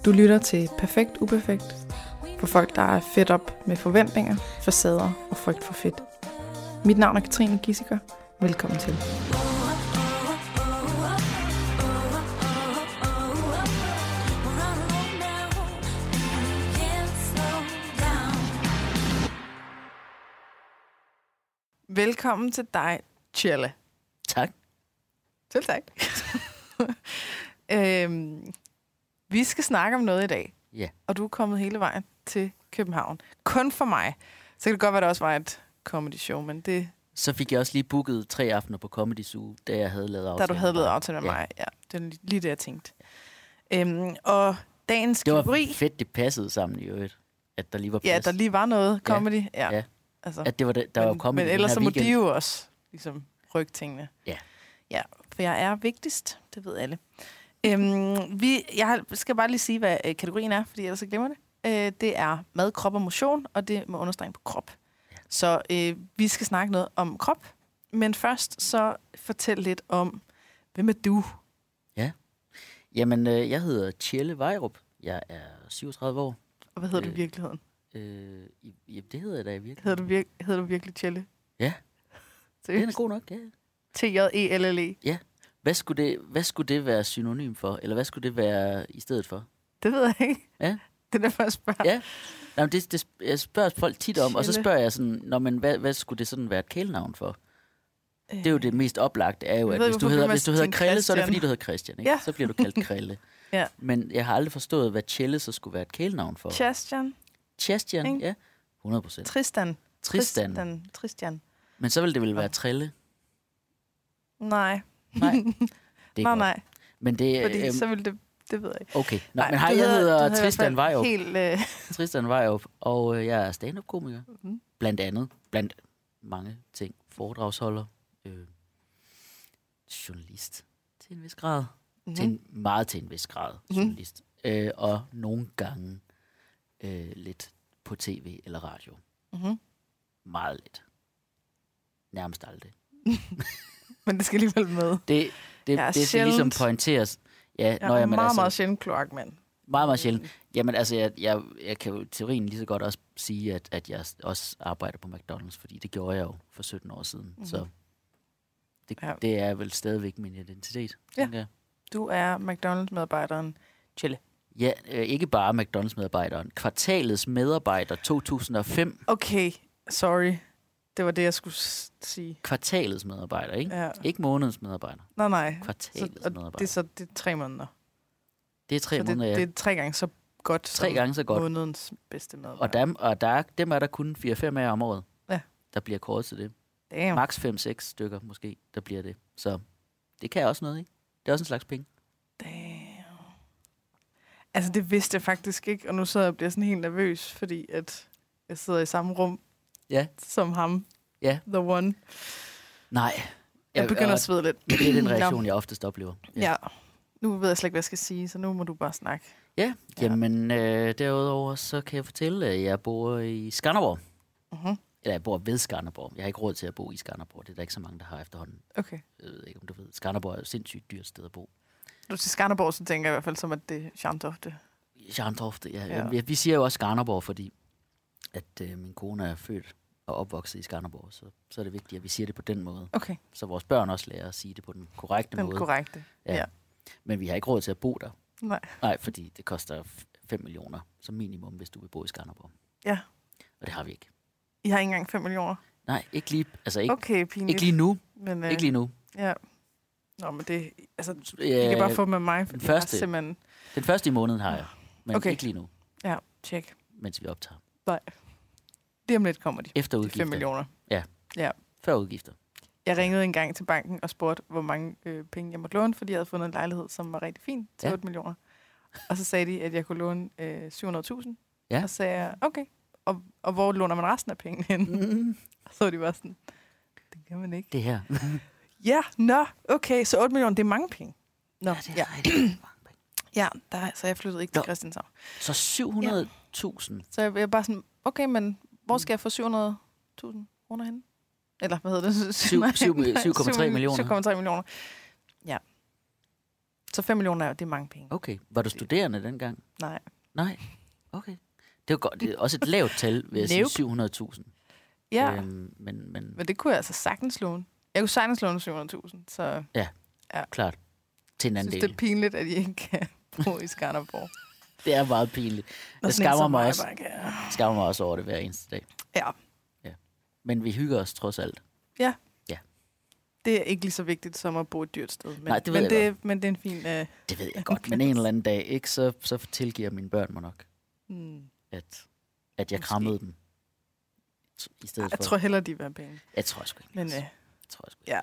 Du lytter til Perfekt Uperfekt for folk, der er fedt op med forventninger, facader og frygt for fedt. Mit navn er Katrine Gissiker. Velkommen til. Velkommen til dig, Tjelle. Tak. Selv tak. Vi skal snakke om noget i dag. Ja. Og du er kommet hele vejen til København. Kun for mig. Så kan det godt være, at det også var et comedy show, men det... Så fik jeg også lige booket 3 aftener på Comedy Zoo, da jeg havde lavet aftale. Da du havde lavet aftale med mig, ja. Det er lige det, jeg tænkte. Og dagens kategori... Det var fedt, det passede sammen i øvrigt, at der lige var plads. Ja, der lige var noget comedy. Ja. Altså, at det var der var comedy. Men ellers så må weekend. de jo også ligesom rykke tingene. Ja. Ja, for jeg er vigtigst, det ved alle. Jeg skal bare lige sige, hvad kategorien er, fordi ellers så glemmer det. Det er mad, krop og motion, og det med understregning på krop. Ja. Så vi skal snakke noget om krop, men først så fortæl lidt om, hvem er du? Ja, jamen jeg hedder Tjelle Vejrup. Jeg er 37 år. Og hvad hedder du i virkeligheden? Det hedder jeg da i virkeligheden. Hedder du virkelig Tjelle? Ja, den er god nok, ja. T-J-E-L-L-E. Ja. Hvad skulle det være synonym for? Eller hvad skulle det være i stedet for? Det ved jeg ikke. Ja. Det er derfor, jeg spørger. Ja. Jamen, jeg spørger folk tit om, og så spørger jeg sådan, hvad skulle det sådan være et kælenavn for? Det er jo det mest oplagte, er jo, at hvis du hedder Krille, så er det fordi, du hedder Christian, ikke? Ja. Så bliver du kaldt Krille. Ja. Men jeg har aldrig forstået, hvad Tjelle så skulle være et kælenavn for. Tjestian, ja. 100%. Tristan. Men så ville det vel være Trille? Nej. Det er nej. Men det, fordi så ville det ved jeg ikke. Okay, men jeg hedder Tristan Vejrup. Tristan Vejrup, og jeg er stand-up-komiker. Mm-hmm. Blandt mange ting. Foredragsholder. Journalist. Til en vis grad. Mm-hmm. Til en vis grad. Journalist. Og nogle gange lidt på tv eller radio. Mm-hmm. Meget lidt. Nærmest aldrig. Men det skal alligevel med. Det skal ligesom pointeres. Ja, jeg er meget sjældent kloakmand. Meget sjældent. Jamen altså, jeg kan jo i teorien lige så godt også sige, at jeg også arbejder på McDonald's, fordi det gjorde jeg jo for 17 år siden. Mm-hmm. Så det er vel stadigvæk min identitet. Ja. Du er McDonald's-medarbejderen Tjelle. Ja, ikke bare McDonald's-medarbejderen. Kvartalets medarbejder 2005. Okay, sorry. Det var det, jeg skulle sige. Kvartalets medarbejder, ikke? Ja. Ikke månedens medarbejder. Nej. Kvartalets medarbejder. Det er 3 måneder. Det er 3 måneder, ja. Det er 3 gange så godt. 3 gange så godt. Månedens bedste medarbejder. Og dem er der kun 4-5 af om året, der bliver kåret til det. Damn. Max 5-6 stykker måske, der bliver det. Så det kan også noget, ikke? Det er også en slags penge. Damn. Altså, det vidste jeg faktisk ikke, og nu sidder jeg og bliver sådan helt nervøs, fordi at jeg sidder i samme rum som ham. Ja. The one. Nej. Jeg begynder at svede lidt. Det er den reaktion, jeg oftest oplever. Ja. Nu ved jeg slet ikke, hvad jeg skal sige, så nu må du bare snakke. Ja, jamen derudover så kan jeg fortælle, at jeg bor i Skanderborg. Uh-huh. Eller jeg bor ved Skanderborg. Jeg har ikke råd til at bo i Skanderborg. Det er der ikke så mange, der har efterhånden. Okay. Jeg ved ikke, om du ved. Skanderborg er jo sindssygt dyrt sted at bo. Du til Skanderborg, så tænker jeg i hvert fald som, at det er Scharntorfte. Scharntorfte, ja. Vi siger jo også Skanderborg, fordi at min kone er født og opvokset i Skanderborg, så er det vigtigt, at vi siger det på den måde. Okay. Så vores børn også lærer at sige det på den korrekte måde. Den korrekte, ja. Men vi har ikke råd til at bo der. Nej, fordi det koster 5 millioner som minimum, hvis du vil bo i Skanderborg. Ja. Og det har vi ikke. I har ikke engang 5 millioner? Nej, ikke lige, altså ikke, okay, ikke lige nu. Men, ikke lige nu. Ja. Nå, men det, altså, I kan bare få med mig, for den første i måneden har jeg, men ikke lige nu. Ja, tjek. Mens vi optager. Nej. Det om lidt kommer de. Efter udgifter. 5 millioner. Ja. Før udgifter. Jeg ringede en gang til banken og spurgte, hvor mange penge jeg måtte låne, fordi jeg havde fundet en lejlighed, som var rigtig fin til 8 millioner. Og så sagde de, at jeg kunne låne 700.000. Ja. Og så sagde jeg, okay. Og hvor låner man resten af pengene hen? Og så var de bare sådan, det kan man ikke. Det her. Ja, okay, så 8 millioner, det er mange penge. Nå, ja, det er rigtig mange penge. Ja, så jeg flyttede ikke til Christianshavn. Så 700.000? Så jeg er bare sådan, okay, men hvor skal jeg få 700.000 kroner henne? Eller hvad hedder det? 7,3 millioner. 7,3 millioner. Ja. Så 5 millioner, det er mange penge. Okay. Var du studerende dengang? Nej. Okay. Det er godt. Det er også et lavt tal, vil jeg sige, 700.000. Ja, men det kunne jeg altså sagtens låne. Jeg kunne sagtens låne 700.000, så... Ja, klart. Til en anden del. Jeg synes, det er pinligt, at I ikke kan bo i Skanderborg. Det er meget pinligt. Jeg skammer mig også over det hver eneste dag. Ja. Men vi hygger os trods alt. Ja. Det er ikke lige så vigtigt som at bo et dyrt sted. Men, nej, det ved jeg godt. Men det er en fin... det ved jeg godt, men en eller anden dag, ikke, så tilgiver mine børn mig nok, at jeg krammede dem. I stedet for. Jeg tror hellere, de vil have penge. Jeg tror sgu ikke. Men ja.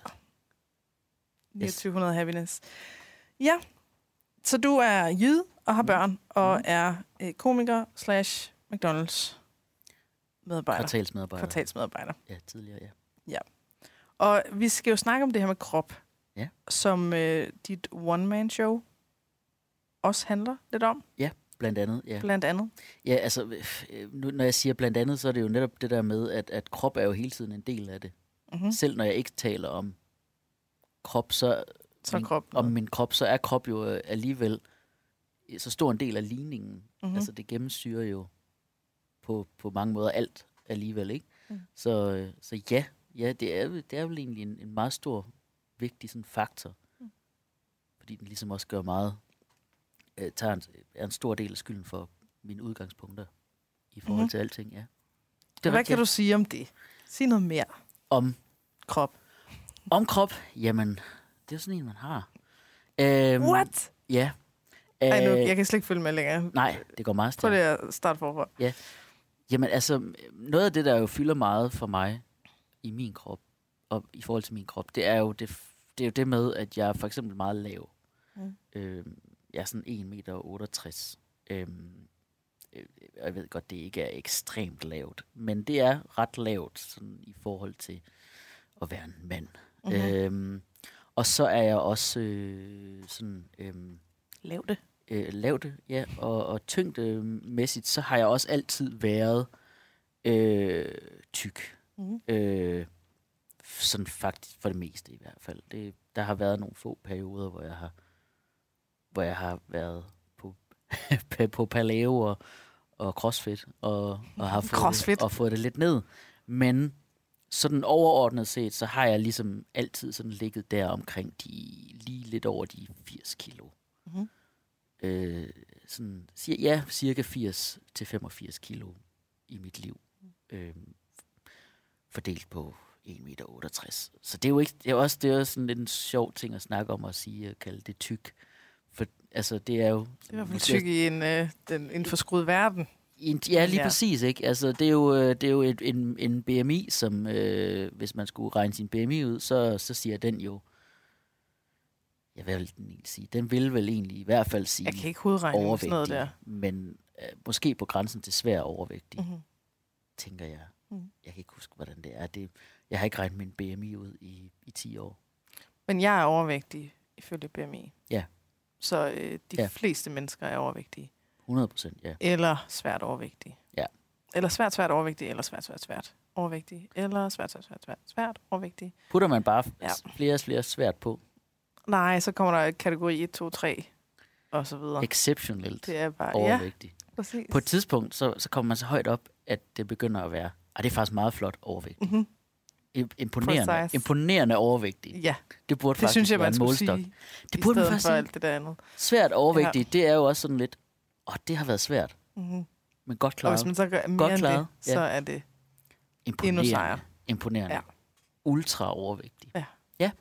2900 happiness. Ja, så du er jyde og har børn, og er komiker / McDonald's medarbejder. Kvartalsmedarbejder. Ja, tidligere, ja. Og vi skal jo snakke om det her med krop, som dit one-man-show også handler lidt om. Ja, blandt andet. Ja. Blandt andet? Ja, altså, nu, når jeg siger blandt andet, så er det jo netop det der med, at krop er jo hele tiden en del af det. Mm-hmm. Selv når jeg ikke taler om krop, min krop, så er krop jo alligevel så stor en del af ligningen. Mm-hmm. Altså, det gennemsyrer jo på mange måder alt alligevel, ikke? Mm. Så ja, det er vel egentlig en meget stor, vigtig sådan faktor. Mm. Fordi den ligesom også gør meget, er en stor del af skylden for mine udgangspunkter i forhold til alting, ja. Hvad kan du sige om det? Sig noget mere. Om krop. Om krop? Jamen, det er sådan en, man har. What? Ja. Jeg kan slet ikke følge med længere. Nej, det går meget stærkt. Prøv lige at starte forfra. Ja. Jamen, altså, noget af det, der jo fylder meget for mig i min krop, og i forhold til min krop, det er jo det med, at jeg er for eksempel meget lav. Mm. Jeg er sådan 1,68 meter. Jeg ved godt, det ikke er ekstremt lavt, men det er ret lavt sådan, i forhold til at være en mand. Mm-hmm. Og så er jeg også sådan... Lavte, ja. Og tyngdemæssigt, så har jeg også altid været tyk. Mm-hmm. Sådan faktisk for det meste i hvert fald. Der har været nogle få perioder, hvor jeg har været på paleo og crossfit og har fået det lidt ned. Men sådan overordnet set, så har jeg ligesom altid sådan ligget der omkring lige lidt over de 80 kilo. Mm-hmm. Cirka 80-85 kilo i mit liv. Fordelt på 1,68 meter. Så det er jo ikke, det er også sådan lidt en sjov ting at snakke om at kalde det tyk. For altså det er jo... Det er i hvert fald tyk i en forskruet verden. Lige præcis, ikke? Altså det er jo en BMI, som hvis man skulle regne sin BMI ud, så siger den jo... Den vil vel egentlig i hvert fald sige... Jeg kan ikke hovedregne sådan noget der. Men måske på grænsen til svær overvægtig, tænker jeg. Jeg kan ikke huske, hvordan det er. Jeg har ikke regnet min BMI ud i 10 år. Men jeg er overvægtig ifølge BMI. Ja. Så de fleste mennesker er overvægtige. 100%, ja. Eller svært overvægtige. Ja. Eller svært overvægtige, eller svært overvægtige, eller svært overvægtige. Putter man bare flere svært på? Nej, så kommer der kategori 1, 2, 3 og så videre. Exceptionelt det er bare, overvægtig. Ja, præcis. På et tidspunkt, så kommer man så højt op, at det begynder at være, det er faktisk meget flot overvægtig. Mm-hmm. Imponerende overvægtig. Ja, det burde faktisk synes jeg, være en målestok. Det burde man faktisk sige. Alt det der andet. Svært overvægtig, det er jo også sådan lidt, det har været svært. Mm-hmm. Men godt klaret. Og hvis man så gør mere end det, så er det endnu sejere. Imponerende. Ja. Ultra overvægtig. Ja. Ja.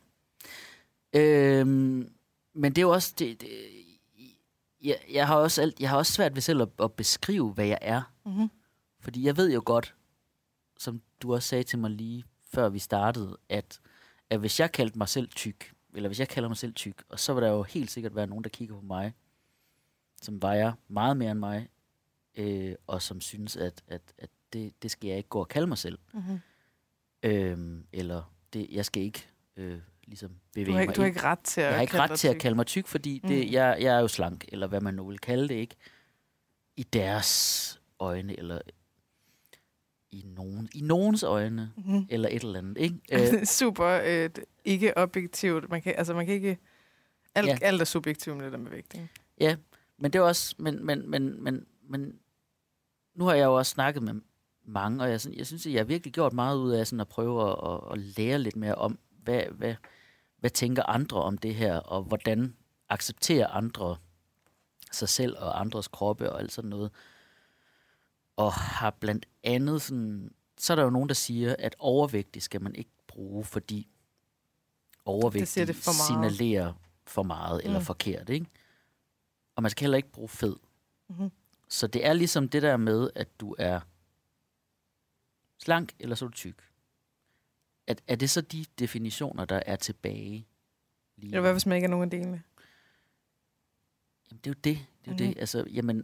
Men det er jo også... Jeg har også svært ved selv at beskrive, hvad jeg er. Mm-hmm. Fordi jeg ved jo godt, som du også sagde til mig lige før vi startede, at hvis jeg kaldte mig selv tyk, eller hvis jeg kalder mig selv tyk, og så vil der jo helt sikkert være nogen, der kigger på mig, som vejer meget mere end mig, og som synes, at det skal jeg ikke gå og kalde mig selv. Mm-hmm. Eller jeg skal ikke ligesom bevæge mig. Du har ikke ret til at jeg har ikke ret til at kalde mig tyk, fordi jeg er jo slank, eller hvad man nu vil kalde det, ikke? I deres øjne, eller i nogens øjne, eller et eller andet, ikke? Super ikke objektivt. Man kan ikke... Alt er subjektivt med det der med vægt, ikke? Ja, men det er også... Men nu har jeg jo også snakket med mange, og jeg synes, at jeg har virkelig gjort meget ud af sådan at prøve at lære lidt mere om, hvad tænker andre om det her, og hvordan accepterer andre sig selv og andres kroppe og alt sådan noget. Og har blandt andet sådan... Så er der jo nogen, der siger, at overvægtig skal man ikke bruge, fordi overvægtig signalerer for meget eller forkert, ikke? Og man skal heller ikke bruge fed. Mm-hmm. Så det er ligesom det der med, at du er slank, eller så er du tyk. Er det så de definitioner, der er tilbage? Eller hvad hvis man ikke er nogen af delene? Jamen, det er jo det. Det er jo det. Altså, jamen...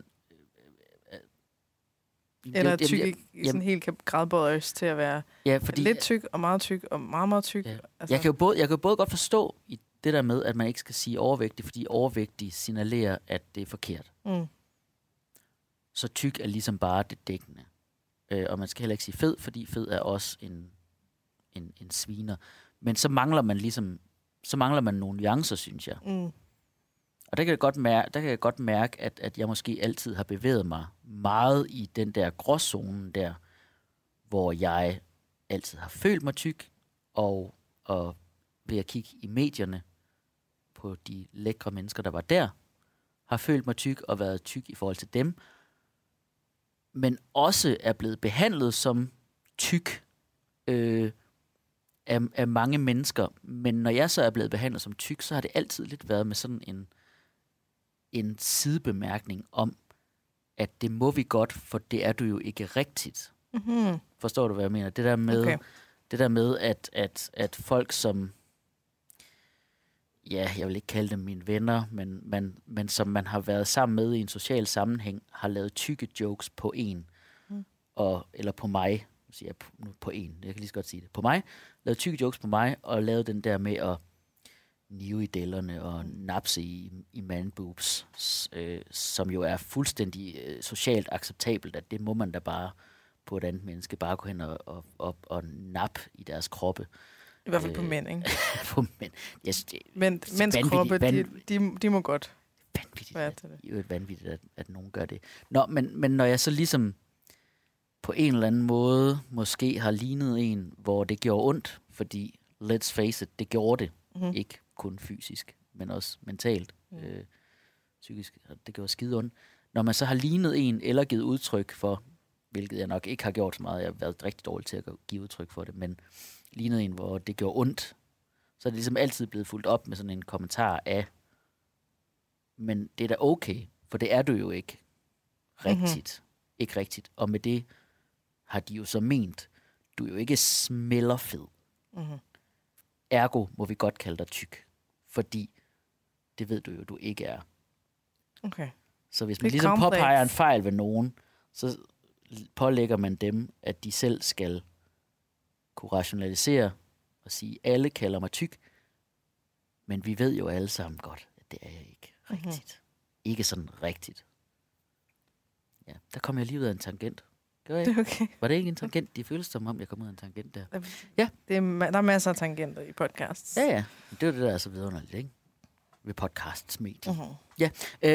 Eller tyk i sådan helt gradbøjes til at være lidt tyk og meget tyk og meget, meget tyk. Ja. Altså. Jeg kan jo både godt forstå i det der med, at man ikke skal sige overvægtig, fordi overvægtig signalerer, at det er forkert. Mm. Så tyk er ligesom bare det dækkende. Og man skal heller ikke sige fed, fordi fed er også en sviner. Men så mangler man nogle nuancer, synes jeg. Mm. Og der kan jeg godt mærke, at jeg måske altid har bevæget mig meget i den der gråzone der, hvor jeg altid har følt mig tyk, og ved at kigge i medierne på de lækre mennesker, der var der, har følt mig tyk og været tyk i forhold til dem, men også er blevet behandlet som tyk af mange mennesker. Men når jeg så er blevet behandlet som tyk, så har det altid lidt været med sådan en sidebemærkning om, at det må vi godt, for det er du jo ikke rigtigt. Mm-hmm. Forstår du, hvad jeg mener? Det der med at folk som, ja, jeg vil ikke kalde dem mine venner, men som man har været sammen med i en social sammenhæng, har lavet tykke jokes på en, eller på mig, siger jeg på en, jeg kan lige så godt sige det, på mig, lavet tykke jokes på mig, og lavet den der med at nive i dellerne og napse i manboobs, som jo er fuldstændig socialt acceptabelt, at det må man da bare på et andet menneske, bare gå hen og nappe i deres kroppe. I hvert fald på mænd, ikke? På mænd. Yes, mænds kroppe, de må godt. Vanvittigt, vanvittigt, at nogen gør det. Nå, men når jeg så ligesom på en eller anden måde måske har lignet en, hvor det gjorde ondt, fordi, let's face it, det gjorde det. Mm-hmm. Ikke kun fysisk, men også mentalt, psykisk. Det gjorde skide ondt. Når man så har lignet en, eller givet udtryk for, hvilket jeg nok ikke har gjort så meget, jeg har været rigtig dårlig til at give udtryk for det, men lignet en, hvor det gjorde ondt, så er det ligesom altid blevet fulgt op med sådan en kommentar af, men det er da okay, for det er du jo ikke rigtigt. Mm-hmm. Ikke rigtigt. Og med det har de jo så ment, du er jo ikke smellerfed. Mm-hmm. Ergo må vi godt kalde dig tyk, fordi det ved du jo, du ikke er. Okay. Så hvis man ligesom påpeger en fejl ved nogen, så pålægger man dem, at de selv skal kunne rationalisere og sige, alle kalder mig tyk, men vi ved jo alle sammen godt, at det er jeg ikke rigtigt. Ikke sådan rigtigt. Ja, der kom jeg lige ud af en tangent. Okay. Var det ikke en tangent? Det føles som om, jeg kom ud af en tangent der. Ja. Der er masser af tangenter i podcasts. Ja. Det var det, der er så vidunderligt, ikke? Ved podcasts medie. Uh-huh. Ja.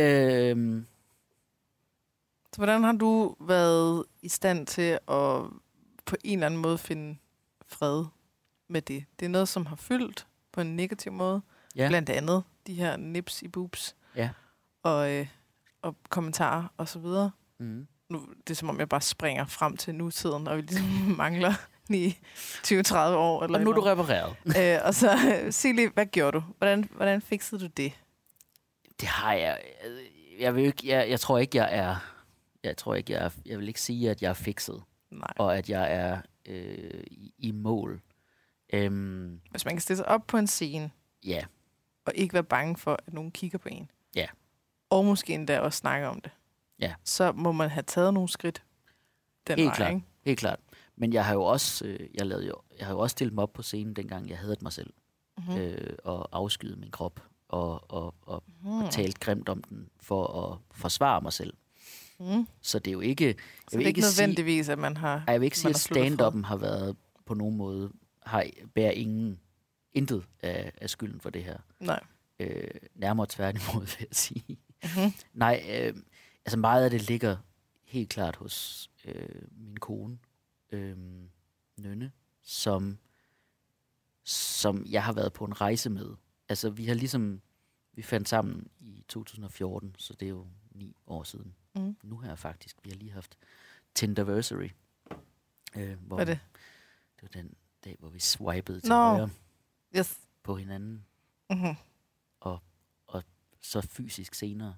Så hvordan har du været i stand til at på en eller anden måde finde fred med det? Det er noget, som har fyldt på en negativ måde. Ja. Blandt andet de her nips i boobs. Ja. Og kommentarer og så videre. Mm. Nu, det er som om, jeg bare springer frem til nutiden, og vi ligesom mangler i 20-30 år. Eller og nu er du repareret. Og så, sig lige, hvad gjorde du? Hvordan fiksede du det? Det har jeg. Jeg vil ikke. Jeg tror ikke, jeg er. Jeg vil ikke sige, at jeg er fikset. Nej. Og at jeg er i mål. Hvis man kan stille sig op på en scene. Ja. Og ikke være bange for, at nogen kigger på en. Ja. Og måske endda også snakke om det. Ja. Så må man have taget nogle skridt den helt vej, klart. Ikke? Helt klart. Men jeg har jo også, jeg har jo også stillet mig op på scenen, dengang jeg hadede mig selv. Mm-hmm. Og afskyede min krop. Og talt grimt om den, for at forsvare mig selv. Mm. Så det er jo ikke... Så det er ikke nødvendigvis, at man har... Jeg vil ikke sige, at stand-up'en har været på nogen måde... bærer intet af skylden for det her. Nej. nærmere tværtimod, vil jeg sige. Mm-hmm. Nej, altså meget af det ligger helt klart hos min kone, Nynne, som jeg har været på en rejse med. Altså vi fandt sammen i 2014, så det er jo 9 år siden. Mm. Nu her faktisk. Vi har lige haft Tinderversary. Hvad er det? Det var den dag, hvor vi swipede til højre på hinanden. Mm-hmm. Og så fysisk senere.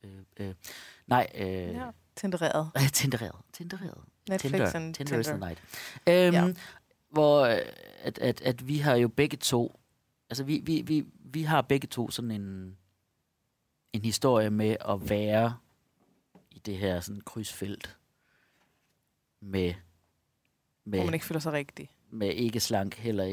Tindereret. Tindereret. Netflix and Tinder is the night. Hvor at vi har jo begge to, altså vi har begge to sådan en historie med at være i det her sådan krydsfelt med hvor man ikke føler sig rigtig. Med ikke slank, heller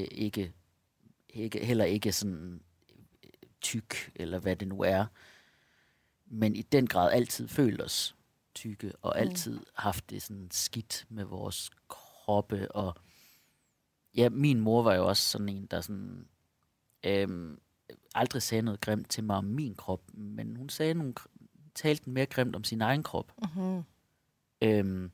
ikke sådan tyk, eller hvad det nu er. Men i den grad altid følt os tykke, og altid haft det sådan skidt med vores kroppe. Og ja, min mor var jo også sådan en, der sådan aldrig sagde noget grimt til mig om min krop, men hun talte mere grimt om sin egen krop. Mm-hmm.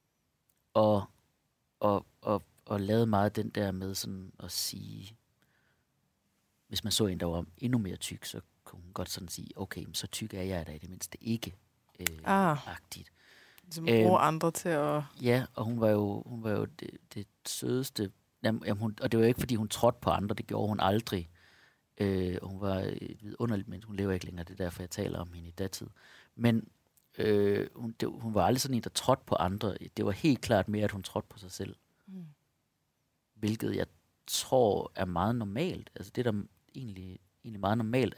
Og lavede meget den der med sådan at sige, hvis man så en, der var endnu mere tyk, så kunne hun godt sådan sige, okay, så tyk er jeg da i det mindste ikke agtigt. Som bruger andre til at... Ja, og hun var jo det sødeste. Og det var jo ikke, fordi hun trådte på andre, det gjorde hun aldrig. Hun var et vidunderligt menneske, hun lever ikke længere, det er derfor, jeg taler om hende i datid. Men hun var aldrig sådan en, der trådte på andre. Det var helt klart mere, at hun trådte på sig selv. Mm. Hvilket jeg tror er meget normalt. Altså det er da egentlig meget normalt,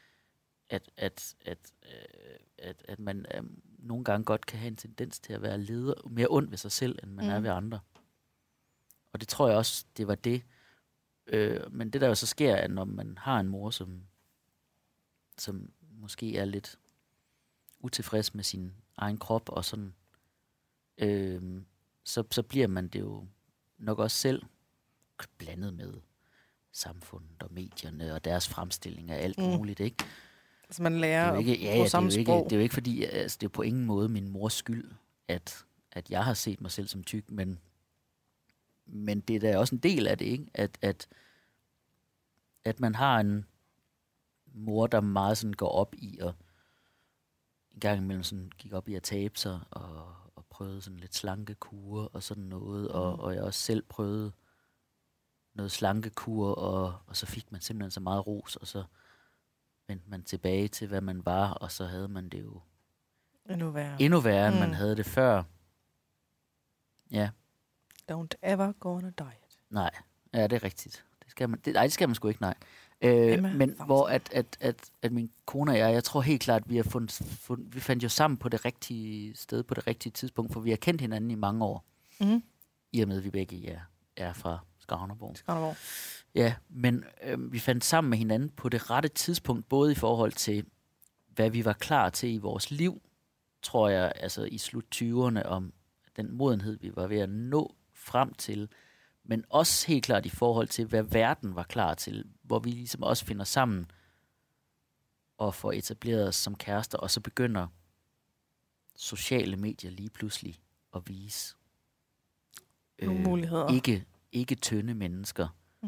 at man nogle gange godt kan have en tendens til at være leder, mere ond ved sig selv, end man er ved andre. Og det tror jeg også, det var det. Men det der jo så sker, er, når man har en mor, som måske er lidt utilfreds med sin egen krop, og sådan, så bliver man det jo nok også selv blandet med samfundet og medierne og deres fremstilling af alt muligt, ikke? Altså man lærer på samme sprog. Det er jo ikke fordi, altså, det er på ingen måde min mors skyld, at jeg har set mig selv som tyk, men det er da også en del af det, ikke? At man har en mor, der meget sådan går op i og en gang imellem sådan gik op i at tabe sig og prøvede sådan lidt slankekur og sådan noget, og jeg også selv prøvede noget slankekur, og så fik man simpelthen så meget ros, og så vendte man tilbage til, hvad man var, og så havde man det jo endnu værre end man havde det før. Ja. Don't ever go on a diet. Nej, ja, det er rigtigt. Det skal man sgu ikke, nej. Men hvor at min kone og jeg tror helt klart, vi har vi fandt jo sammen på det rigtige sted, på det rigtige tidspunkt, for vi har kendt hinanden i mange år. Mm. I og med, at vi begge er fra Skanderborg. Ja, men vi fandt sammen med hinanden på det rette tidspunkt, både i forhold til, hvad vi var klar til i vores liv, tror jeg, altså i slut 20'erne, om den modenhed, vi var ved at nå frem til, men også helt klart i forhold til, hvad verden var klar til, hvor vi ligesom også finder sammen og får etableret os som kærester, og så begynder sociale medier lige pludselig at vise nogle muligheder. Ikke tynde mennesker,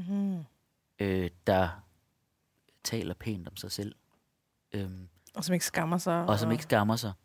der taler pænt om sig selv. Og som ikke skammer sig.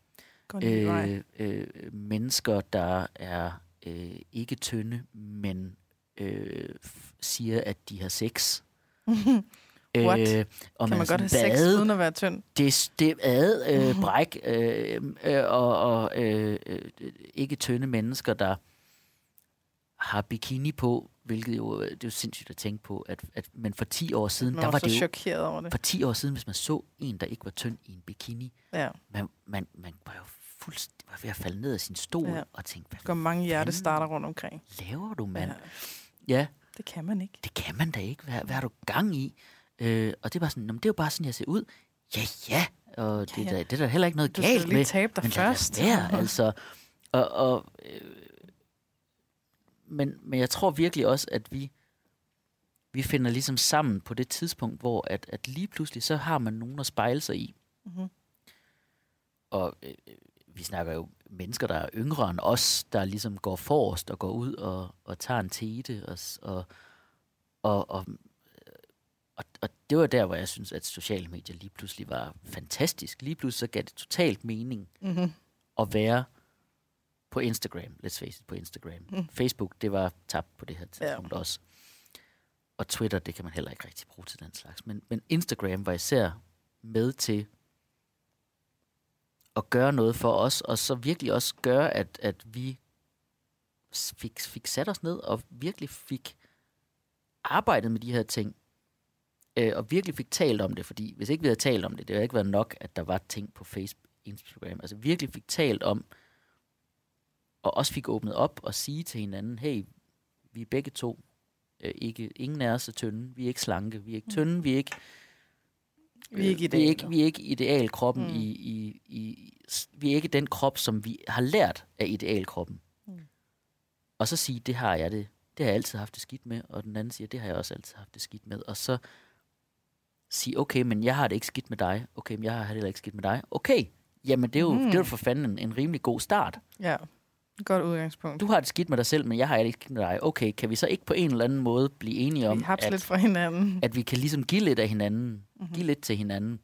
Mennesker, der er ikke tynde, men siger, at de har sex. What? Og kan man godt have sex uden at være tynd? Bræk, og ikke tynde mennesker, der har bikini på, hvilket jo, det er jo sindssygt at tænke på, men for 10 år siden, der var det jo chokeret over det. For 10 år siden, hvis man så en, der ikke var tynd i en bikini, man var jo fuldstændig ved at falde ned af sin stol og tænke, hvad går mange hjertestarter rundt omkring. Laver du, mand? Ja. Det kan man ikke. Det kan man da ikke. Hvad har du gang i? Og det er bare sådan, det er jo bare sådan, jeg ser ud. Ja. Og det er der heller ikke noget galt med. Du skal lige tabe dig først. Altså. Men jeg tror virkelig også, at vi vi finder ligesom sammen på det tidspunkt, hvor at lige pludselig, så har man nogen at spejle sig i. Mm-hmm. Og vi snakker jo mennesker, der er yngre end os, der ligesom går forrest og går ud og tager en tete. Og det var der, hvor jeg synes, at sociale medier lige pludselig var fantastisk. Lige pludselig så gav det totalt mening at være på Instagram. Let's face it, på Instagram. Facebook, det var tabt på det her tidspunkt også. Og Twitter, det kan man heller ikke rigtig bruge til den slags. Men Instagram var især med til at gøre noget for os, og så virkelig også gøre, at vi fik sat os ned, og virkelig fik arbejdet med de her ting, og virkelig fik talt om det, fordi hvis ikke vi havde talt om det, det havde ikke været nok, at der var ting på Facebook, Instagram, altså virkelig fik talt om, og også fik åbnet op og sige til hinanden, hey, vi er begge to, ingen af os er tynde, vi er ikke slanke, vi er ikke tynde, vi er ikke idealkroppen vi er ikke den krop, som vi har lært af idealkroppen. Og så sige, det har jeg altid haft det skidt med, og den anden siger, det har jeg også altid haft det skidt med, og så sige, okay, men jeg har det ikke skidt med dig, okay, men jeg har det heller ikke skidt med dig, okay, jamen det er jo for fanden en rimelig god start. Ja. Godt udgangspunkt. Du har det skidt med dig selv, men jeg har det ikke skidt med dig. Okay, kan vi så ikke på en eller anden måde blive enige om, lidt fra hinanden. At vi kan ligesom give lidt af hinanden, give lidt til hinanden.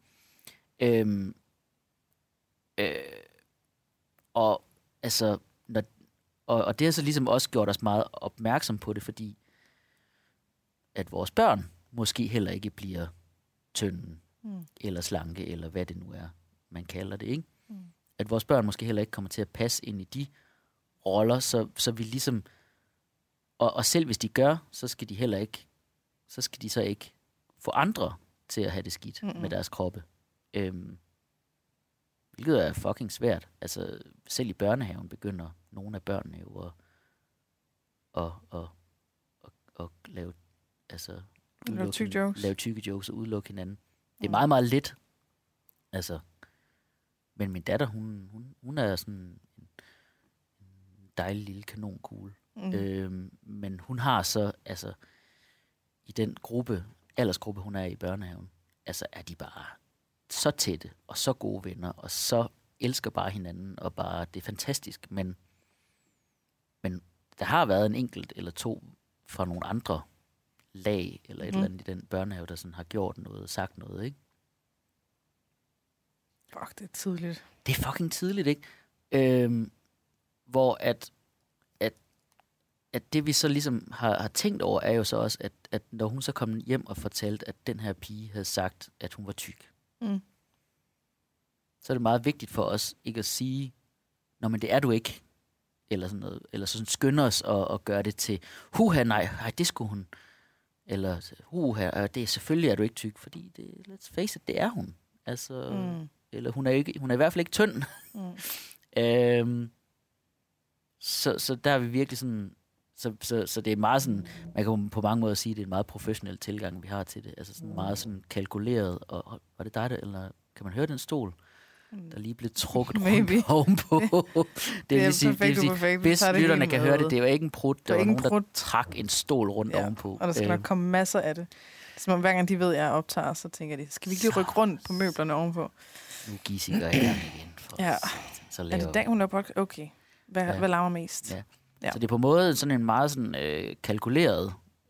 Og altså, og det har så ligesom også gjort os meget opmærksom på det, fordi at vores børn måske heller ikke bliver tynde, eller slanke, eller hvad det nu er, man kalder det, ikke? At vores børn måske heller ikke kommer til at passe ind i de roller, så vi ligesom, og selv hvis de gør, så skal de så ikke få andre til at have det skidt med deres kroppe. Hvilket er fucking svært. Altså, selv i børnehaven begynder nogle af børnene jo at lave, altså, lave tykke jokes og udelukke hinanden. Det er meget, meget let. Altså, men min datter, hun er sådan en dejlig lille kanonkugle. Men hun har så, altså, i den aldersgruppe, hun er i børnehaven, altså er de bare så tætte, og så gode venner, og så elsker bare hinanden, og bare, det er fantastisk, men der har været en enkelt eller to fra nogle andre lag, eller et eller andet i den børnehave, der sådan har gjort noget, sagt noget, ikke? Fuck, det er tidligt. Det er fucking tidligt, ikke? Hvor at det vi så ligesom har tænkt over, er jo så også, at når hun så kom hjem og fortalte, at den her pige havde sagt, at hun var tyk, så er det meget vigtigt for os ikke at sige, nå, men det er du ikke, eller sådan noget, eller sådan skynde os og gøre det til, nej, det skulle hun, eller det er selvfølgelig er du ikke tyk, fordi det, let's face it, det er hun, altså, eller hun er i hvert fald ikke tynd. Så der er vi virkelig sådan, så det er meget sådan, man kan på mange måder sige, at det er en meget professionel tilgang, vi har til det. Altså sådan meget sådan kalkuleret. Og var det dig, eller kan man høre den stol, der lige blev trukket rundt ovenpå? Det vil sige, hvis lytterne kan høre det, det var ikke en prut. Der var nogen, der trak en stol rundt ovenpå. Og der skal nok komme masser af det. Som om hver gang de ved, at jeg optager, så tænker de, skal vi ikke lige rykke rundt på møblerne ovenpå? Nu giver jeg igen. Så er det dag, hun er på? Okay. Hvad larmer mest? Ja. Så det er på måde sådan en meget sådan kalkuleret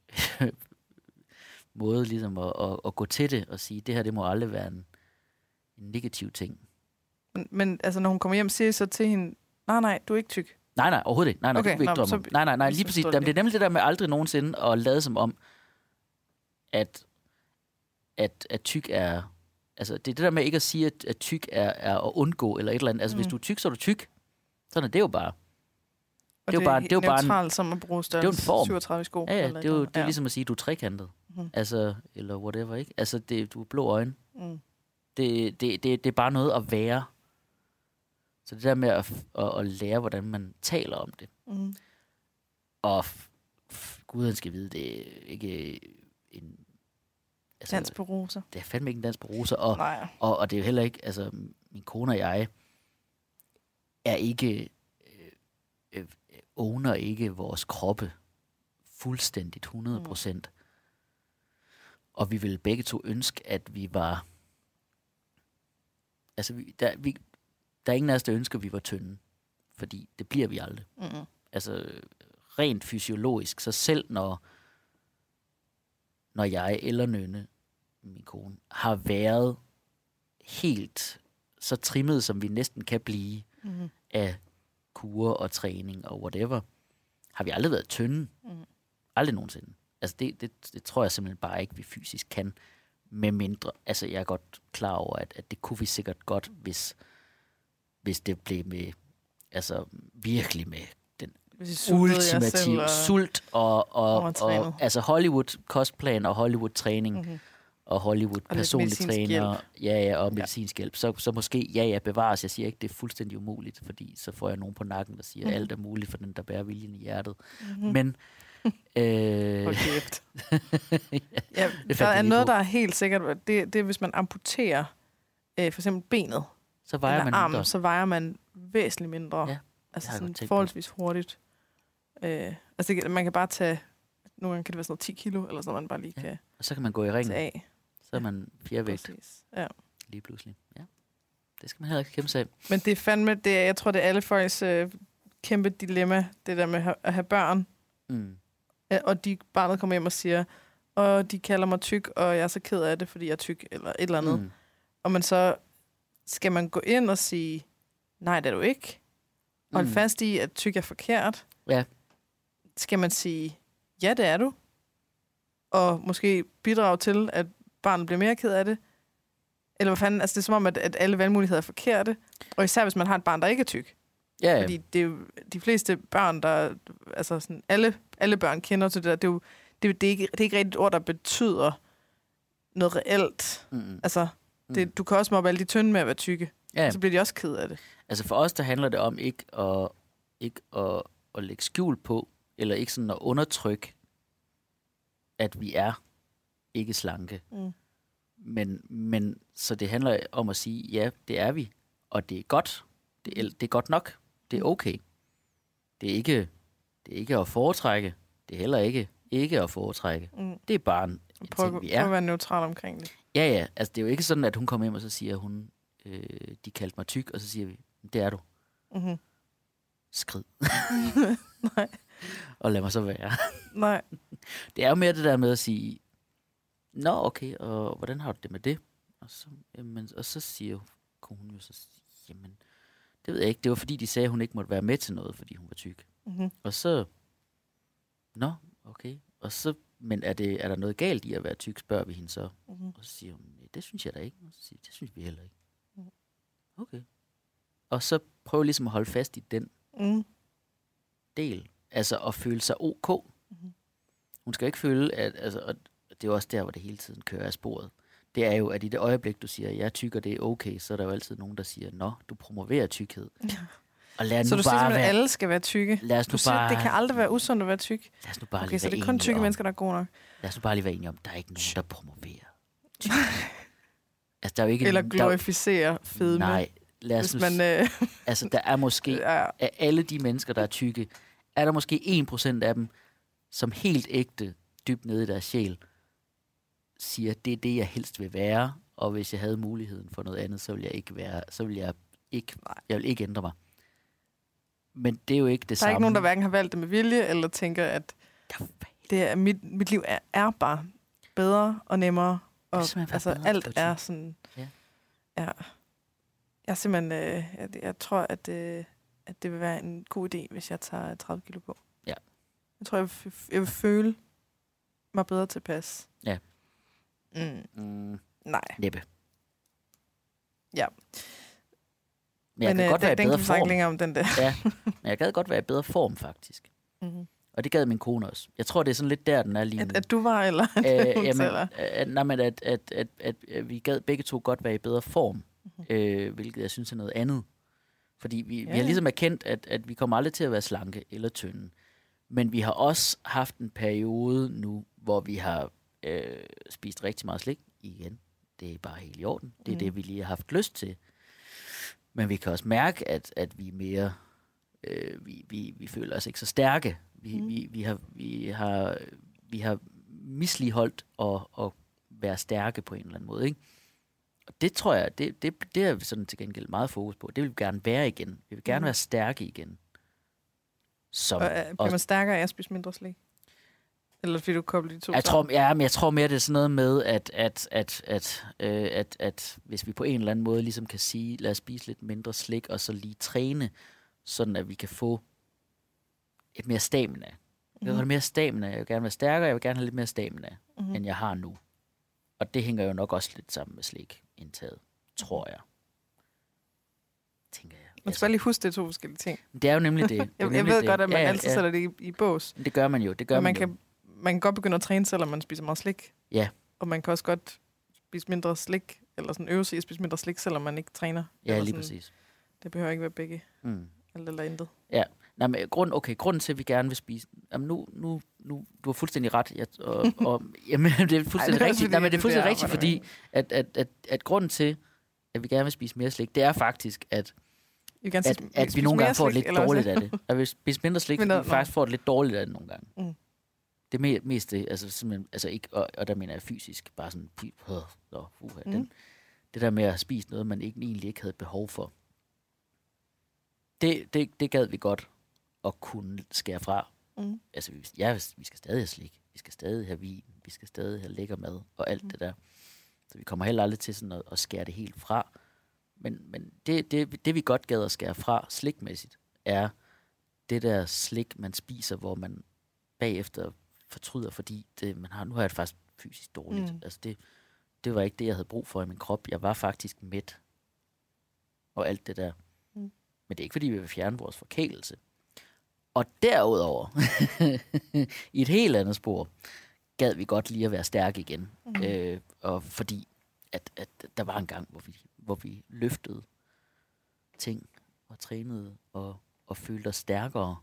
måde ligesom at gå til det og sige, det her, det må aldrig være en negativ ting. Men altså, når hun kommer hjem, siger så til hende, nej, du er ikke tyk. Nej, overhovedet ikke. Nej, okay, det kan vi ikke drømme om. Nej, lige præcis. Det er nemlig det der med aldrig nogensinde at lade som om, at tyk er, altså det er det der med ikke at sige, at tyk er at undgå eller et eller andet. Altså hvis du er tyk, så er du tyk. Sådan er det jo bare. Og det er jo bare neutralt, som at bruge størrelse 37 sko. Ja, det er ligesom at sige, at du er trekantet. Altså, eller whatever, ikke? Altså, du er blå øjne. Det er bare noget at være. Så det der med at lære, hvordan man taler om det. Og Gud, han skal vide, det er ikke en... Altså, dans på roser. Det er fandme ikke en dans på roser. Og det er jo heller ikke... Altså, min kone og jeg er ikke... owner ikke vores kroppe fuldstændigt 100%. Og vi ville begge to ønske, at vi var... Altså, der er ingen af os, der ønsker, at vi var tynde. Fordi det bliver vi aldrig. Mm-hmm. Altså, rent fysiologisk. Så selv når jeg eller Nynne, min kone, har været helt så trimmet, som vi næsten kan blive af kurer og træning og whatever, har vi aldrig været tynde. Aldrig nogensinde. Altså det tror jeg simpelthen bare ikke, vi fysisk kan, med mindre. Altså jeg er godt klar over, at det kunne vi sikkert godt, hvis det blev med, altså virkelig med den ultimative sult og altså Hollywood kostplan og Hollywood træning og Hollywood personlig træner, og medicinsk hjælp. Så måske, bevares. Jeg siger ikke, det er fuldstændig umuligt, fordi så får jeg nogen på nakken, der siger, alt er muligt for den, der bærer viljen i hjertet. Men der er noget, der er helt sikkert. Det er, hvis man amputerer for eksempel benet, så vejer man armen, mindre. Så vejer man væsentligt mindre. Ja, altså sådan forholdsvis hurtigt. Altså man kan bare tage, nogle gange kan det være sådan noget 10 kilo, eller sådan noget, man bare lige kan. Og så kan man gå i ringen. Af. Så er man fjervægt. Ja. Lige pludselig. Ja. Det skal man heller ikke kæmpe sig af. Men det er fandme, jeg tror, det er alle folks kæmpe dilemma, det der med at have børn. Og barnet kommer hjem og siger, og de kalder mig tyk, og jeg er så ked af det, fordi jeg er tyk, eller et eller andet. Og man så, skal man gå ind og sige, nej, det er du ikke. Hold fast i, at tyk er forkert. Ja. Skal man sige, ja, det er du. Og måske bidrage til, at barnet bliver mere ked af det. Eller hvad fanden, altså det er som om, at alle valgmuligheder er forkerte. Og især hvis man har et barn, der ikke er tyk. Ja. Fordi det er jo de fleste børn, der... Altså sådan, alle børn kender til det der. Det er ikke rigtig et ord, der betyder noget reelt. Altså, du kan også mobbe alle de tynde med at være tykke. Ja. Så bliver de også ked af det. Altså for os, der handler det om ikke at lægge skjul på, eller ikke sådan at undertrykke, at vi er ikke slanke. Men så det handler om at sige, ja, det er vi, og det er godt. Det er godt nok. Det er okay. Det er ikke at foretrække. Det er heller ikke at foretrække. Det er bare en ting, vi er. Prøv at være neutral omkring det. Ja. Altså, det er jo ikke sådan, at hun kommer hjem, og så siger hun, de kaldte mig tyk, og så siger vi, det er du. Skrid. Nej. Og lad mig så være. Nej. Det er jo mere det der med at sige, nå, okay, og hvordan har du det med det? Og så siger hun jo så, jamen, det ved jeg ikke. Det var fordi, de sagde, at hun ikke måtte være med til noget, fordi hun var tyk. Og så, nå, okay. Og så, men er der noget galt i at være tyk, spørger vi hende så. Og så siger hun, det synes jeg da ikke. Og så siger, det synes vi heller ikke. Okay. Og så prøv ligesom at holde fast i den del. Altså at føle sig ok. Hun skal ikke føle, at, altså, og det er også der, hvor det hele tiden kører af sporet. Det er jo, at i det øjeblik, du siger, jeg er tyk, og det er okay, så er der jo altid nogen, der siger, nå, du promoverer tykkhed. Og lad så nu du bare siger, at alle skal være tykke? Lad os nu bare... det kan aldrig være usundt at være tyk? Lad os nu bare okay, så det er kun tykke mennesker, der er gode nok? Lad os nu bare lige være enige om, der er ikke nogen, der promoverer tykkhed. Altså, der er jo ikke eller glorificerer fedme. Nej, lad os man, altså, der er måske, af alle de mennesker, der er tykke, er der måske 1% af dem, som helt ægte, dybt nede i deres sjæl, siger, det er det, jeg helst vil være, og hvis jeg havde muligheden for noget andet, så ville jeg ikke være, jeg vil ikke ændre mig. Men det er jo ikke det samme. Der er ikke nogen, der hverken har valgt det med vilje, eller tænker, at det er, mit liv er bare bedre og nemmere, og altså alt er sådan, ja. Jeg simpelthen, jeg tror, at det vil være en god idé, hvis jeg tager 30 kilo på. Ja. Jeg tror, jeg vil føle mig bedre tilpas. Ja. Nej. Næppe. Ja. Men jeg kan godt være i bedre form. Om den der. Ja, men jeg gad godt være i bedre form, faktisk. Og det gad min kone også. Jeg tror, det er sådan lidt der, den er lige nu. At du var, eller at vi gad begge to godt være i bedre form. Hvilket jeg synes er noget andet. Fordi vi har ligesom erkendt, at vi kommer aldrig til at være slanke eller tynde. Men vi har også haft en periode nu, hvor vi har spist rigtig meget slik igen. Det er bare helt i orden. Det er det, vi lige har haft lyst til. Men vi kan også mærke, at vi er mere... vi føler os ikke så stærke. Vi har misligeholdt og være stærke på en eller anden måde, ikke? Og det tror jeg, det er sådan til gengæld meget fokus på. Det vil vi gerne være igen. Vi vil gerne være stærke igen. Bliver man stærkere af at spise mindre slik? Eller fordi du kobler de to sammen? Jeg tror mere, det er sådan noget med, at hvis vi på en eller anden måde ligesom kan sige, lad os spise lidt mindre slik, og så lige træne, sådan at vi kan få et mere stamina. Jeg vil have mere stamina. Jeg vil gerne være stærkere, jeg vil gerne have lidt mere stamina, end jeg har nu. Og det hænger jo nok også lidt sammen med slikindtaget, tror jeg. Tænker jeg. Man skal bare lige huske, det er 2 forskellige ting. Det er jo nemlig det. Jeg ved godt, at man altid sætter det i bås. Det gør man jo. Man kan godt begynde at træne, selvom man spiser meget slik. Ja. Og man kan også godt spise mindre slik, eller sådan øve sig at spise mindre slik, selvom man ikke træner. Ja, lige præcis. Det behøver ikke være begge. Alt eller intet. Ja. Nej, men grunden til, at vi gerne vil spise... Jamen nu du har fuldstændig ret. Jamen, det er fuldstændig rigtigt. Nej, men det er fuldstændig rigtigt, fordi at grunden til, at vi gerne vil spise mere slik, det er faktisk, at vi nogle gange får det lidt dårligt af det. At vi spiser mindre slik, fordi vi faktisk får det lidt dårligt af det nogle gange. Det mest det, altså simpelthen, altså ikke, og der mener jeg fysisk, bare sådan, det der med at spise noget, man egentlig ikke havde behov for. Det gad vi godt at kunne skære fra. Altså, vi skal stadig have slik, vi skal stadig have vin, vi skal stadig have lækker mad, og alt det der. Så vi kommer heller aldrig til sådan at skære det helt fra. Men det vi godt gad at skære fra slikmæssigt, er det der slik, man spiser, hvor man bagefter fortryder, fordi nu har jeg det faktisk fysisk dårligt. Altså det var ikke det, jeg havde brug for i min krop. Jeg var faktisk mæt. Og alt det der. Men det er ikke, fordi vi vil fjerne vores forkælelse. Og derudover, i et helt andet spor, gad vi godt lige at være stærke igen. Og fordi, at der var en gang, hvor vi løftede ting, og trænede, og følte os stærkere.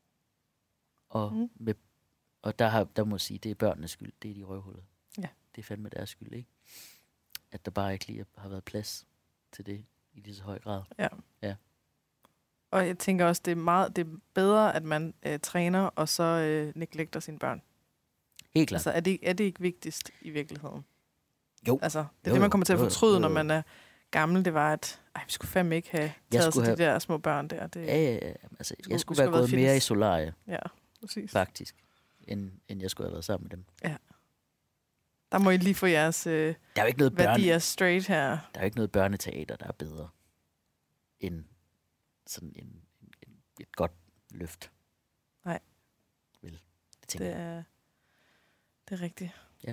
Og der må jeg sige, det er børnenes skyld. Det er de røvhuller. Ja. Det er fandme deres skyld, ikke? At der bare ikke lige har været plads til det i lige så høj grad. Ja. Og jeg tænker også, det er bedre, at man træner, og så neglekter sine børn. Helt klart. Altså, er det ikke vigtigst i virkeligheden? Jo. Altså, det man kommer til at fortryde, når man er gammel, det var, at vi skulle fandme ikke have taget de der små børn der. Altså, jeg skulle være gået mere i solarie. Ja, præcis. Faktisk. End jeg skulle have været sammen med dem. Ja. Der må I lige få jeres der er ikke noget værdier straight her. Der er ikke noget børneteater, der er bedre end sådan et godt løft. Nej. Vel, det er rigtigt. Ja.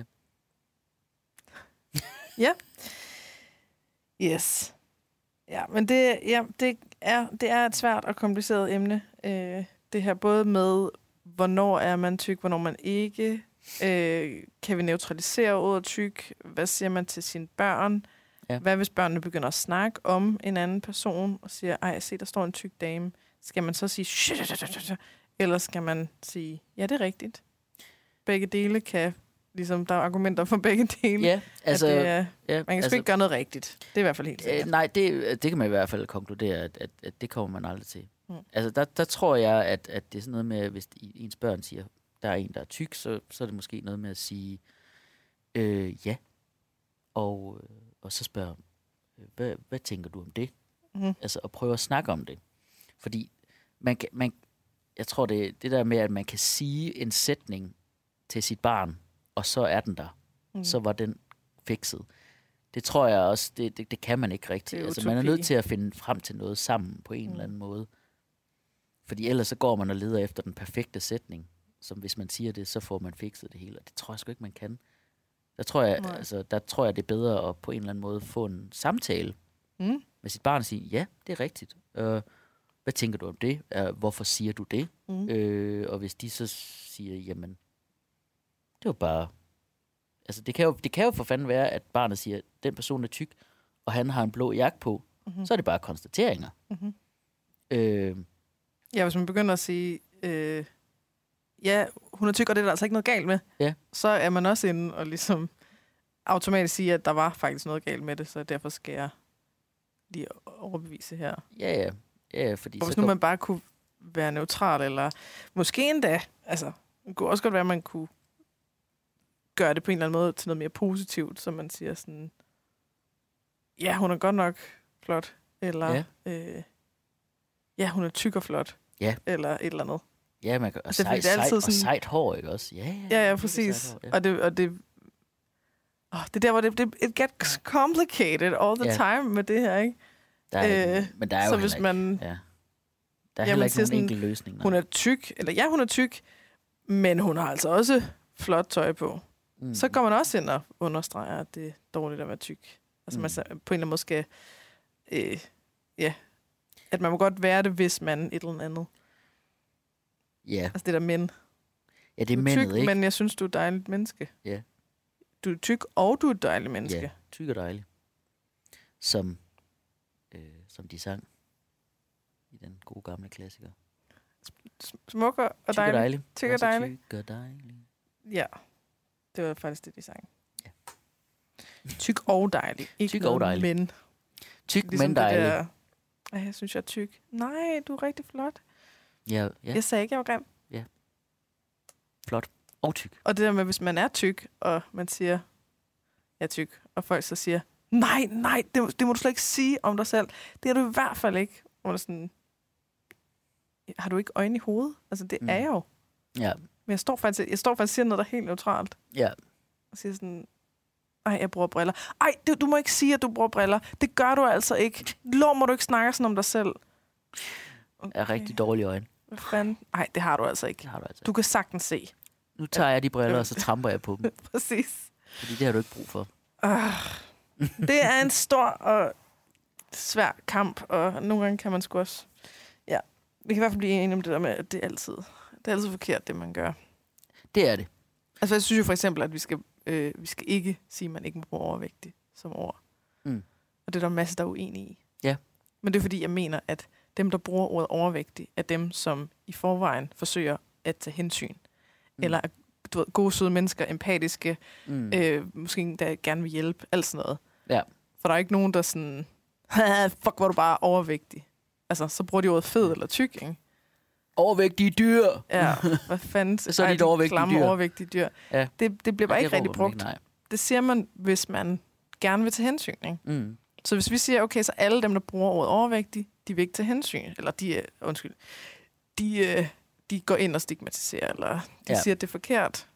Ja. Yes. Ja, men det er et svært og kompliceret emne. Det her både med, hvornår er man tyk, hvornår man ikke. Kan vi neutralisere ordet tyk? Hvad siger man til sine børn? Ja. Hvad hvis børnene begynder at snakke om en anden person og siger, ej, se, der står en tyk dame. Skal man så sige, eller skal man sige, ja, det er rigtigt. Begge dele kan, ligesom der er argumenter for begge dele. Ja, altså... man kan ikke gøre noget rigtigt. Det er i hvert fald helt sikkert. Nej, det kan man i hvert fald konkludere, at det kommer man aldrig til. Altså, der tror jeg, at det er sådan noget med, hvis ens børn siger, der er en, der er tyk, så er det måske noget med at sige, ja. Og så spørge, hvad tænker du om det? Altså, at prøve at snakke om det. Fordi jeg tror, det der med, at man kan sige en sætning til sit barn, og så er den der. Så var den fikset. Det tror jeg også, det kan man ikke rigtigt. Altså, man er nødt til at finde frem til noget sammen på en eller anden måde. Fordi ellers så går man og leder efter den perfekte sætning, som hvis man siger det, så får man fikset det hele. Og det tror jeg sgu ikke, man kan. Der tror jeg, det er bedre at på en eller anden måde få en samtale med sit barn og sige, ja, det er rigtigt. Hvad tænker du om det? Hvorfor siger du det? Og hvis de så siger, jamen, det var bare... Altså, det kan jo for fanden være, at barnet siger, den person er tyk, og han har en blå jakke på. Så er det bare konstateringer. Ja, hvis man begynder at sige, ja, hun er tyk, og det er der altså ikke noget galt med, så er man også inde og ligesom automatisk sige, at der var faktisk noget galt med det, så derfor skal jeg lige overbevise her. Ja, fordi og hvis nu man bare kunne være neutral, eller måske endda, altså, det kunne også godt være, at man kunne gøre det på en eller anden måde til noget mere positivt, så man siger sådan, ja, hun er godt nok flot, eller ja, hun er tyk og flot, eller et eller andet. Ja, man kan, og, altså, sejt hår, ikke også? Ja, præcis. Hår, ja. Og det er der, hvor it gets complicated all the time med det her, ikke? Men der er jo hvis man... Ja. Der er heller ikke nogen enkel løsning. Hun er tyk, hun er tyk, men hun har altså også flot tøj på. Så går man også ind og understreger, at det er dårligt at være tyk. Altså man på en eller anden måde skal... at man må godt være det, hvis man et eller andet. Ja. Altså det der mænd. Ja, det er mændet, tyk, ikke? Men jeg synes, du er et dejligt menneske. Ja. Du er tyk, og du er et dejligt menneske. Ja, tyk og dejlig. Som de sang i den gode gamle klassiker. Smukker og dejlig. Tyk og dejlig. Tyk og dejlig. Ja, det var faktisk det, de sang. Ja. Tyk og dejlig. Ikke tyk og dejlig. Men. Tyk, ligesom men dejlig. Jeg synes, jeg er tyk. Nej, du er rigtig flot. Ja. Jeg sagde ikke, jeg var grim. Ja. Flot og tyk. Og det der med, hvis man er tyk, og man siger, jeg er tyk, og folk så siger, nej, det må du slet ikke sige om dig selv. Det er du i hvert fald ikke. Og man sådan, har du ikke øjne i hovedet? Altså, det er jeg jo. Ja. Men jeg står faktisk og siger noget, der er helt neutralt. Ja. Og siger sådan, jeg bruger briller. Du må ikke sige, at du bruger briller. Det gør du altså ikke. Må du ikke snakke sådan om dig selv. Okay. Jeg er rigtig dårlige øjne. Hvad fanden? Nej, det har du altså ikke. Du kan sagtens se. Nu tager jeg de briller, og så tramper jeg på dem. Præcis. Fordi det har du ikke brug for. Det er en stor og svær kamp, og nogle gange kan man sgu også... Ja, vi kan i hvert fald blive enige om det der med, at det er altid forkert, det man gør. Det er det. Altså, jeg synes jo for eksempel, at vi skal ikke sige, at man ikke må bruge overvægtig som ord. Og det er der masser, der er uenige i. Ja. Men det er fordi, jeg mener, at dem, der bruger ordet overvægtig, er dem, som i forvejen forsøger at tage hensyn. Eller gode, søde mennesker, empatiske, måske der gerne vil hjælpe, alt sådan noget. Ja. For der er ikke nogen, der sådan, fuck, hvor du bare overvægtig. Altså, så bruger de ordet fed eller tyk, ikke? Overvægtige dyr! Ja, hvad fanden? Så er det overvægtige dyr. Ja. Det bliver bare ikke rigtig brugt. Ikke, det siger man, hvis man gerne vil tage hensyn, ikke? Så hvis vi siger, okay, så alle dem, der bruger ordet overvægtig, de vil ikke tage hensyn, eller de går ind og stigmatiserer, eller de siger, at det er forkert.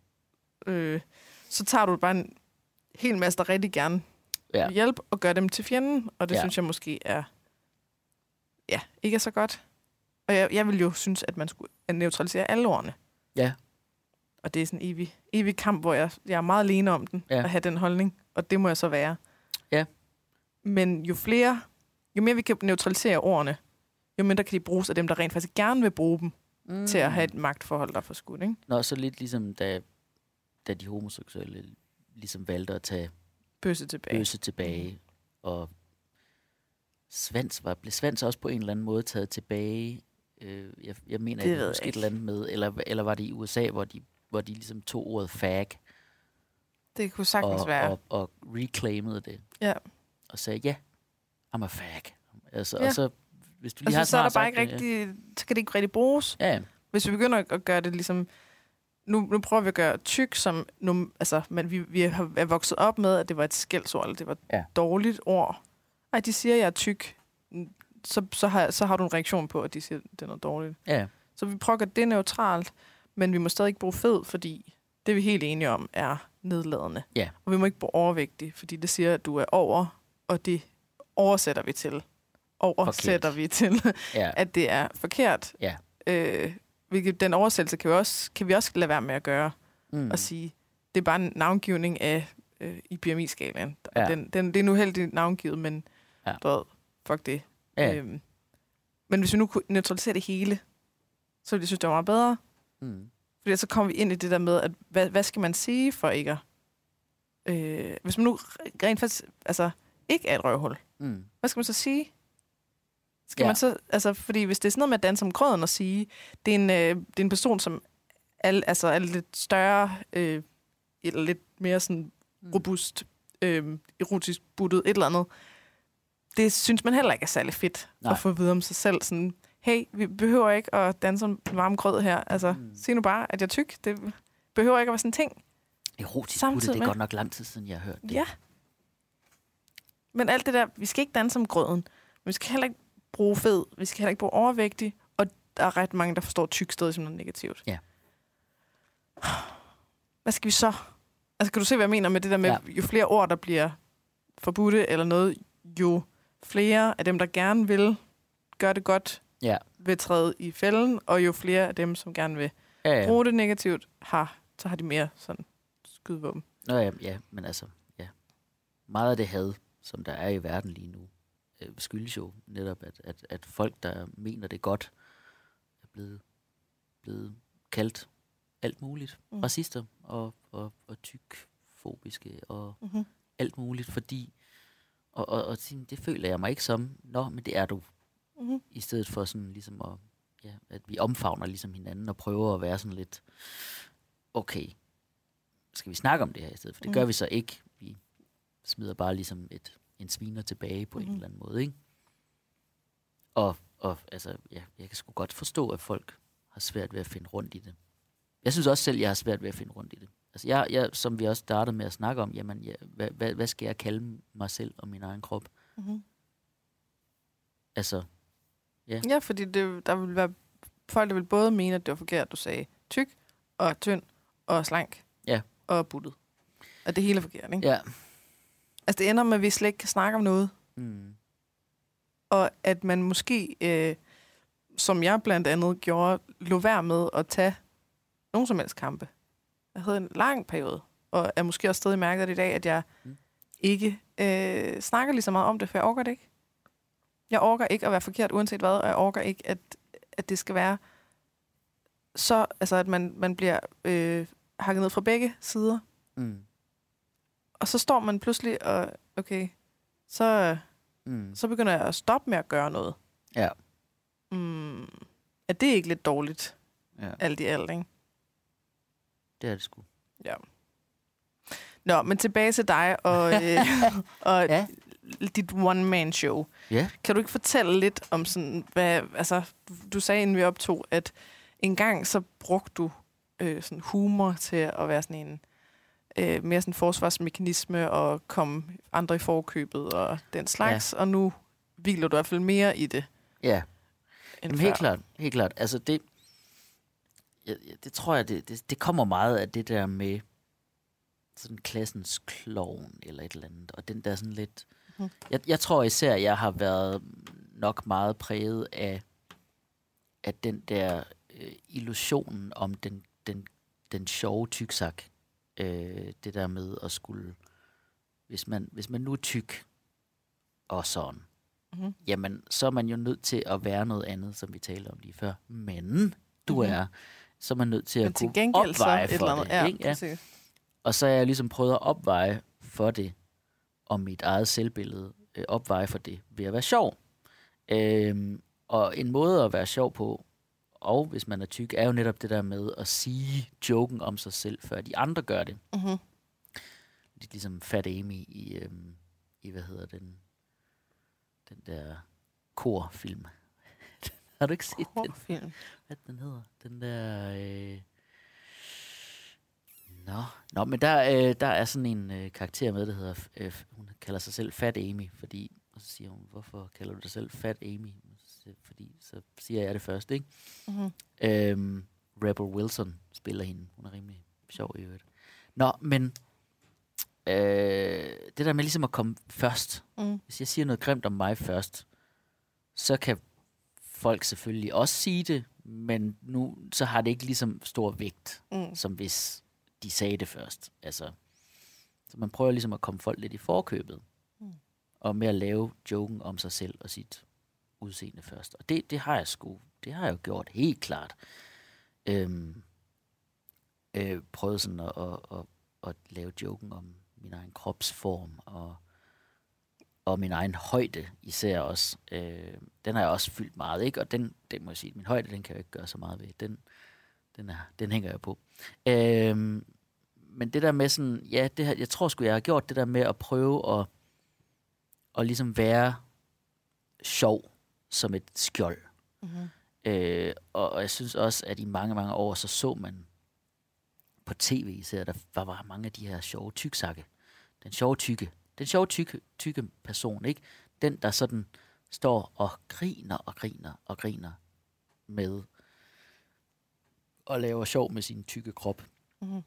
Så tager du bare en hel masse, der rigtig gerne vil hjælpe, og gør dem til fjenden, og det synes jeg måske ikke er så godt. Og jeg vil jo synes, at man skulle neutralisere alle ordene. Ja. Og det er sådan en evig kamp, hvor jeg er meget alene om den, at have den holdning, og det må jeg så være. Ja. Men jo mere vi kan neutralisere ordene, jo mindre kan de bruges af dem, der rent faktisk gerne vil bruge dem, til at have et magtforhold, der er forskudt, ikke? Nå, så lidt ligesom, da de homoseksuelle ligesom valgte at tage bøsse tilbage. Og blev Svans også på en eller anden måde taget tilbage? Jeg mener, det var måske et eller andet med, eller var det i USA, hvor de ligesom tog ordet fag? Det kunne sagtens være. Og reclaimede det. Ja. Og sagde, I'm a fag. Altså, og så, hvis du lige så er der bare ikke rigtig, så kan det ikke rigtig bruges. Ja. Hvis vi begynder at gøre det ligesom, nu prøver vi at gøre tyk, som men vi er vokset op med, at det var et skældsord, eller det var et dårligt ord. De siger, at jeg er tyk. Så har du en reaktion på, at de siger, at det er noget dårligt. Ja. Så vi prøver at gøre det neutralt, men vi må stadig ikke bruge fed, fordi det vi er helt enige om er nedladende. Ja. Og vi må ikke bruge overvægtig, fordi det siger, at du er over, og det oversætter vi til. At det er forkert. Ja. Hvilket den oversættelse kan vi også lade være med at gøre. Og sige, det er bare en navngivning af i BMI-skalaen. Ja. Det er nu heldigt navngivet, men fuck det. Ja. Men hvis vi nu kunne neutralisere det hele, så ville jeg synes, det var meget bedre. Fordi så kommer vi ind i det der med, at hvad skal man sige for ikke at... hvis man nu rent faktisk ikke er et røvhul, hvad skal man så sige? Skal man så, fordi hvis det er sådan noget med at danse om grøden og sige, det er en person, som er lidt større, eller lidt mere sådan robust, erotisk buttet, et eller andet. Det synes man heller ikke er særlig fedt at få videre om sig selv. Sådan, hey, vi behøver ikke at danse om varm grød her. Sig nu bare, at jeg er tyk. Det behøver ikke at være sådan en ting. Erotisk putte, det er godt nok lang tid siden, jeg har hørt det. Ja. Men alt det der, vi skal ikke danse om grøden. Vi skal heller ikke bruge fed. Vi skal heller ikke bruge overvægtig. Og der er ret mange, der forstår tyk stadig som noget negativt. Ja. Hvad skal vi så? Altså, kan du se, hvad jeg mener med det der med, jo flere ord, der bliver forbudte eller noget, jo flere af dem, der gerne vil gøre det godt, vil træde i fælden, og jo flere af dem, som gerne vil bruge det negativt, så har de mere sådan skydevåben. Ja, men altså, meget af det had, som der er i verden lige nu, skyldes jo netop, at folk, der mener det godt, er blevet kaldt alt muligt. Racister og tykfobiske og alt muligt, fordi og det føler jeg mig ikke som, men det er du. I stedet for sådan ligesom at vi omfavner ligesom hinanden og prøver at være sådan lidt, okay, skal vi snakke om det her i stedet? For det gør vi så ikke. Vi smider bare ligesom en sviner tilbage på en eller anden måde, ikke? Og altså, jeg kan sgu godt forstå, at folk har svært ved at finde rundt i det. Jeg synes også selv, jeg har svært ved at finde rundt i det. Altså, jeg som vi også startede med at snakke om, jamen, hvad skal jeg kalde mig selv og min egen krop? Altså, Ja, fordi der vil være folk, der vil både mene, at det var forkert, du sagde tyk og tynd og slank og buttet. At det hele er forkert, ikke? Ja. Altså, det ender med, at vi slet ikke kan snakke om noget. Og at man måske, som jeg blandt andet gjorde, lå værd med at tage nogen som helst kampe. Jeg havde en lang periode, og er måske også stadig mærket i dag, at jeg ikke snakker lige så meget om det, for jeg orker det ikke. Jeg orker ikke at være forkert, uanset hvad, og jeg orker ikke, at det skal være så, altså at man bliver hakket ned fra begge sider. Og så står man pludselig og, okay, så begynder jeg at stoppe med at gøre noget. Ja. Er det ikke lidt dårligt? Ja. Alt i alt, ikke? Det er det sgu. Ja. Nå, men tilbage til dig og dit one-man-show. Ja. Kan du ikke fortælle lidt om sådan, du sagde, inden vi optog, at en gang så brugte du sådan humor til at være sådan en mere sådan forsvarsmekanisme og komme andre i forkøbet og den slags, og nu hviler du i hvert fald mere i det. Ja. Jamen, helt klart. Altså det tror jeg, det kommer meget af det der med sådan klassens klovn eller et eller andet, og den der sådan lidt... Jeg tror især, jeg har været nok meget præget af den der illusionen om den sjove tyksak. Det der med at skulle... Hvis man nu er tyk og sådan, jamen, så er man jo nødt til at være noget andet, som vi talte om lige før. Men så er man nødt til at kunne opveje for det. Ja, ikke? Ja. Og så har jeg ligesom prøvet at opveje for det, og mit eget selvbillede opveje for det ved at være sjov. Og en måde at være sjov på, og hvis man er tyk, er jo netop det der med at sige joken om sig selv, før de andre gør det. Lidt ligesom Fat Amy i hvad hedder den der korfilm. Har du ikke set den? Hvad den hedder? Den der... Nå, men der er sådan en karakter med, der hedder... hun kalder sig selv Fat Amy, fordi... Og så siger hun, hvorfor kalder du dig selv Fat Amy? Fordi så siger jeg det først, ikke? Rebel Wilson spiller hende. Hun er rimelig sjov i øvrigt. Nå, men... det der med ligesom at komme først. Hvis jeg siger noget grimt om mig først, så kan folk selvfølgelig også sige det, men nu så har det ikke ligesom stor vægt, som hvis de sagde det først. Altså, så man prøver ligesom at komme folk lidt i forkøbet, og med at lave joken om sig selv og sit udseende først. Og det har jeg jo gjort helt klart. Prøvet sådan at lave joken om min egen kropsform og min egen højde især også. Den har jeg også fyldt meget, ikke? Og den må jeg sige, min højde, den kan jeg ikke gøre så meget ved. Den hænger jeg på. Men det der med sådan, ja, jeg tror sgu, jeg har gjort det der med at prøve at ligesom være sjov som et skjold. Og jeg synes også, at i mange, mange år, så man på tv, så der var mange af de her sjove tyksakke. Den sjove tykke person, ikke? Den, der sådan står og griner med og laver sjov med sin tykke krop. Mm-hmm.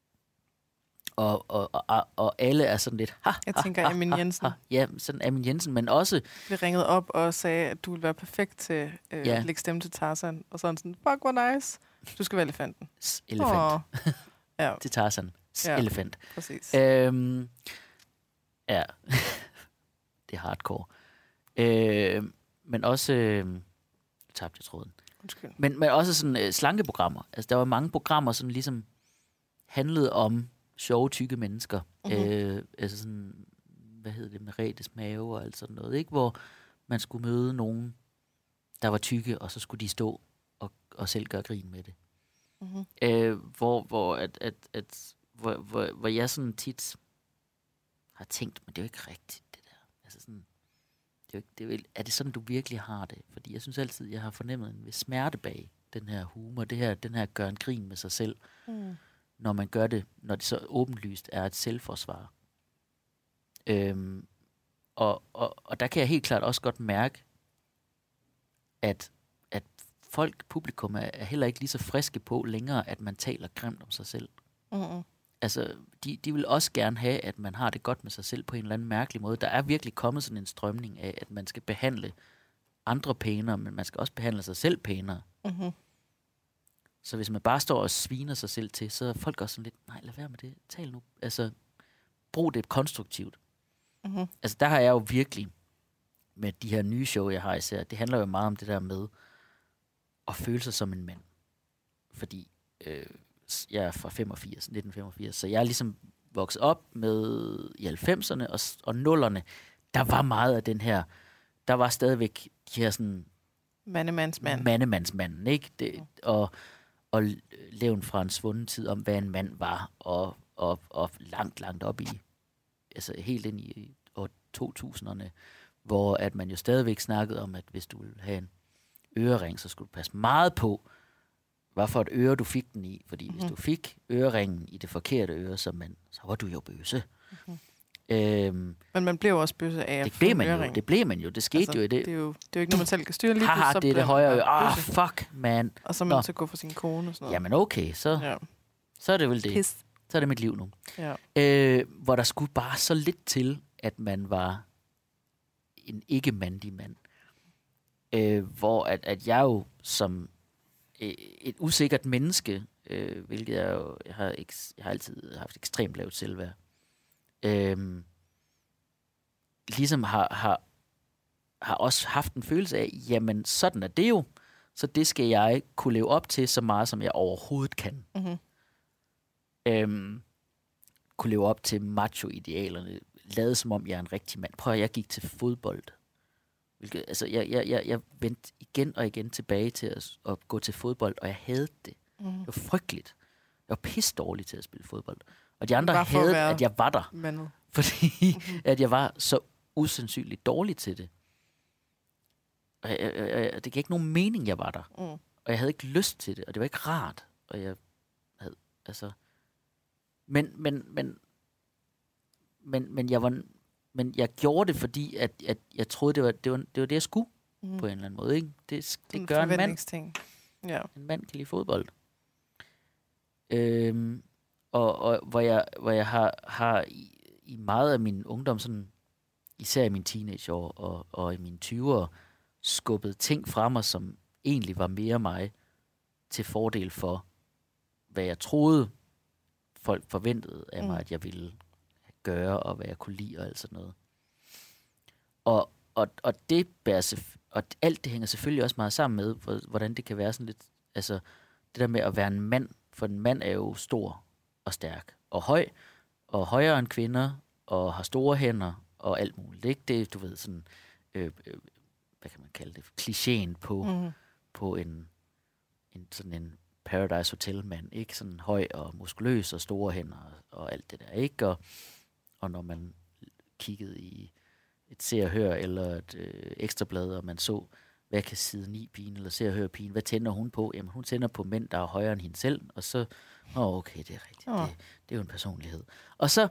Og alle er sådan lidt... Jeg tænker Amin Jensen. Ja, sådan Amin Jensen, men også... Vi ringede op og sagde, at du ville være perfekt til at lægge stemme til Tarzan. Og sådan, fuck, hvor nice. Du skal være elefanten. Elefant. Ja. Til Tarzan. Elefant. Præcis. Ja. Det er hardcore. Men også... tabte jeg tråden. Undskyld. Men også sådan slankeprogrammer. Altså, der var mange programmer, som ligesom handlede om sjove, tykke mennesker. Mm-hmm. Altså sådan, hvad hedder det, Meredes mave og alt sådan noget, ikke? Hvor man skulle møde nogen, der var tykke, og så skulle de stå og selv gøre grin med det. Mm-hmm. Hvor jeg sådan tit har tænkt, men det er jo ikke rigtigt, det der. Altså sådan, er det sådan, du virkelig har det? Fordi jeg synes altid, jeg har fornemmet en vis smerte bag den her humor, den her gør en grin med sig selv, når man gør det, når det så åbenlyst er et selvforsvar. Og der kan jeg helt klart også godt mærke, at publikum er heller ikke lige så friske på længere, at man taler grimt om sig selv. Mm-hmm. Altså, de vil også gerne have, at man har det godt med sig selv på en eller anden mærkelig måde. Der er virkelig kommet sådan en strømning af, at man skal behandle andre pænere, men man skal også behandle sig selv pænere. Mm-hmm. Så hvis man bare står og sviner sig selv til, så er folk også sådan lidt, nej, lad være med det, tal nu. Altså, brug det konstruktivt. Mm-hmm. Altså, der har jeg jo virkelig, med de her nye show, jeg har især, det handler jo meget om det der med at føle sig som en mand. Fordi jeg er fra 1985, så jeg er ligesom vokset op med i 90'erne og 0'erne. Der var meget af den her, der var stadigvæk de her sådan mandemandsmanden, ikke? Det, og levn fra en svunden tid om, hvad en mand var, og langt op i, altså helt ind i år 2000'erne, hvor at man jo stadigvæk snakkede om, at hvis du ville have en ørering, så skulle du passe meget på, hvad for et øre du fik den i. Fordi hvis du fik øreringen i det forkerte øre som mand, så var du jo bøsse. Men man blev også bøsse af at få en øring. Det blev man jo. Det skete altså, jo i det. Det er jo ikke noget, man selv kan styre lige pludselig. Det er det højere øre. Fuck, man. Og så er man nødt til at gå for sin kone og sådan noget. Jamen okay, så er det vel det. Pist. Så er det mit liv nu. Ja. Hvor der skulle bare så lidt til, at man var en ikke-mandig mand. Hvor at jeg jo som et usikkert menneske, hvilket jeg har altid haft ekstremt lavt selvværd, ligesom har også haft en følelse af, jamen sådan er det jo, så det skal jeg kunne leve op til så meget, som jeg overhovedet kan. Mm-hmm. Kunne leve op til macho-idealerne, lade som om jeg er en rigtig mand. Prøv at jeg gik til fodbold. Altså, jeg vendte igen og igen tilbage til at gå til fodbold, og jeg havde det. Mm. Det var frygteligt. Jeg var pisse dårlig til at spille fodbold. Og de andre havde, at jeg var der. Mandet. Fordi at jeg var så usandsynligt dårlig til det. Og det gav ikke nogen mening, jeg var der. Mm. Og jeg havde ikke lyst til det, og det var ikke rart. Og jeg havde, altså... Men jeg var... Men jeg gjorde det, fordi at jeg troede, det var det, jeg skulle på en eller anden måde. Ikke? Det gør en mand. Ja. En mand kan lide fodbold. Og hvor jeg har i meget af min ungdom, sådan, især i mine teenageår og i mine 20'ere, skubbet ting fra mig, som egentlig var mere mig, til fordel for, hvad jeg troede, folk forventede af mig, at jeg ville gøre, og hvad jeg kunne lide, og alt sådan noget. Og det og alt det hænger selvfølgelig også meget sammen med, hvordan det kan være sådan lidt, altså det der med at være en mand, for en mand er jo stor og stærk, og høj, og højere end kvinder, og har store hænder, og alt muligt. Ikke? Det, du ved, sådan, hvad kan man kalde det, klichéen på en sådan en Paradise Hotel-mand, ikke? Sådan høj og muskuløs og store hænder og alt det der, ikke? Og når man kiggede i et Se og Hør eller et ekstrablad, og man så, hvad kan side 9-pigen eller Se og Hør-pigen, hvad tænder hun på? Jamen, hun tænder på mænd, der er højere end hende selv, og så Okay, det er rigtigt. Det er jo en personlighed. Og så,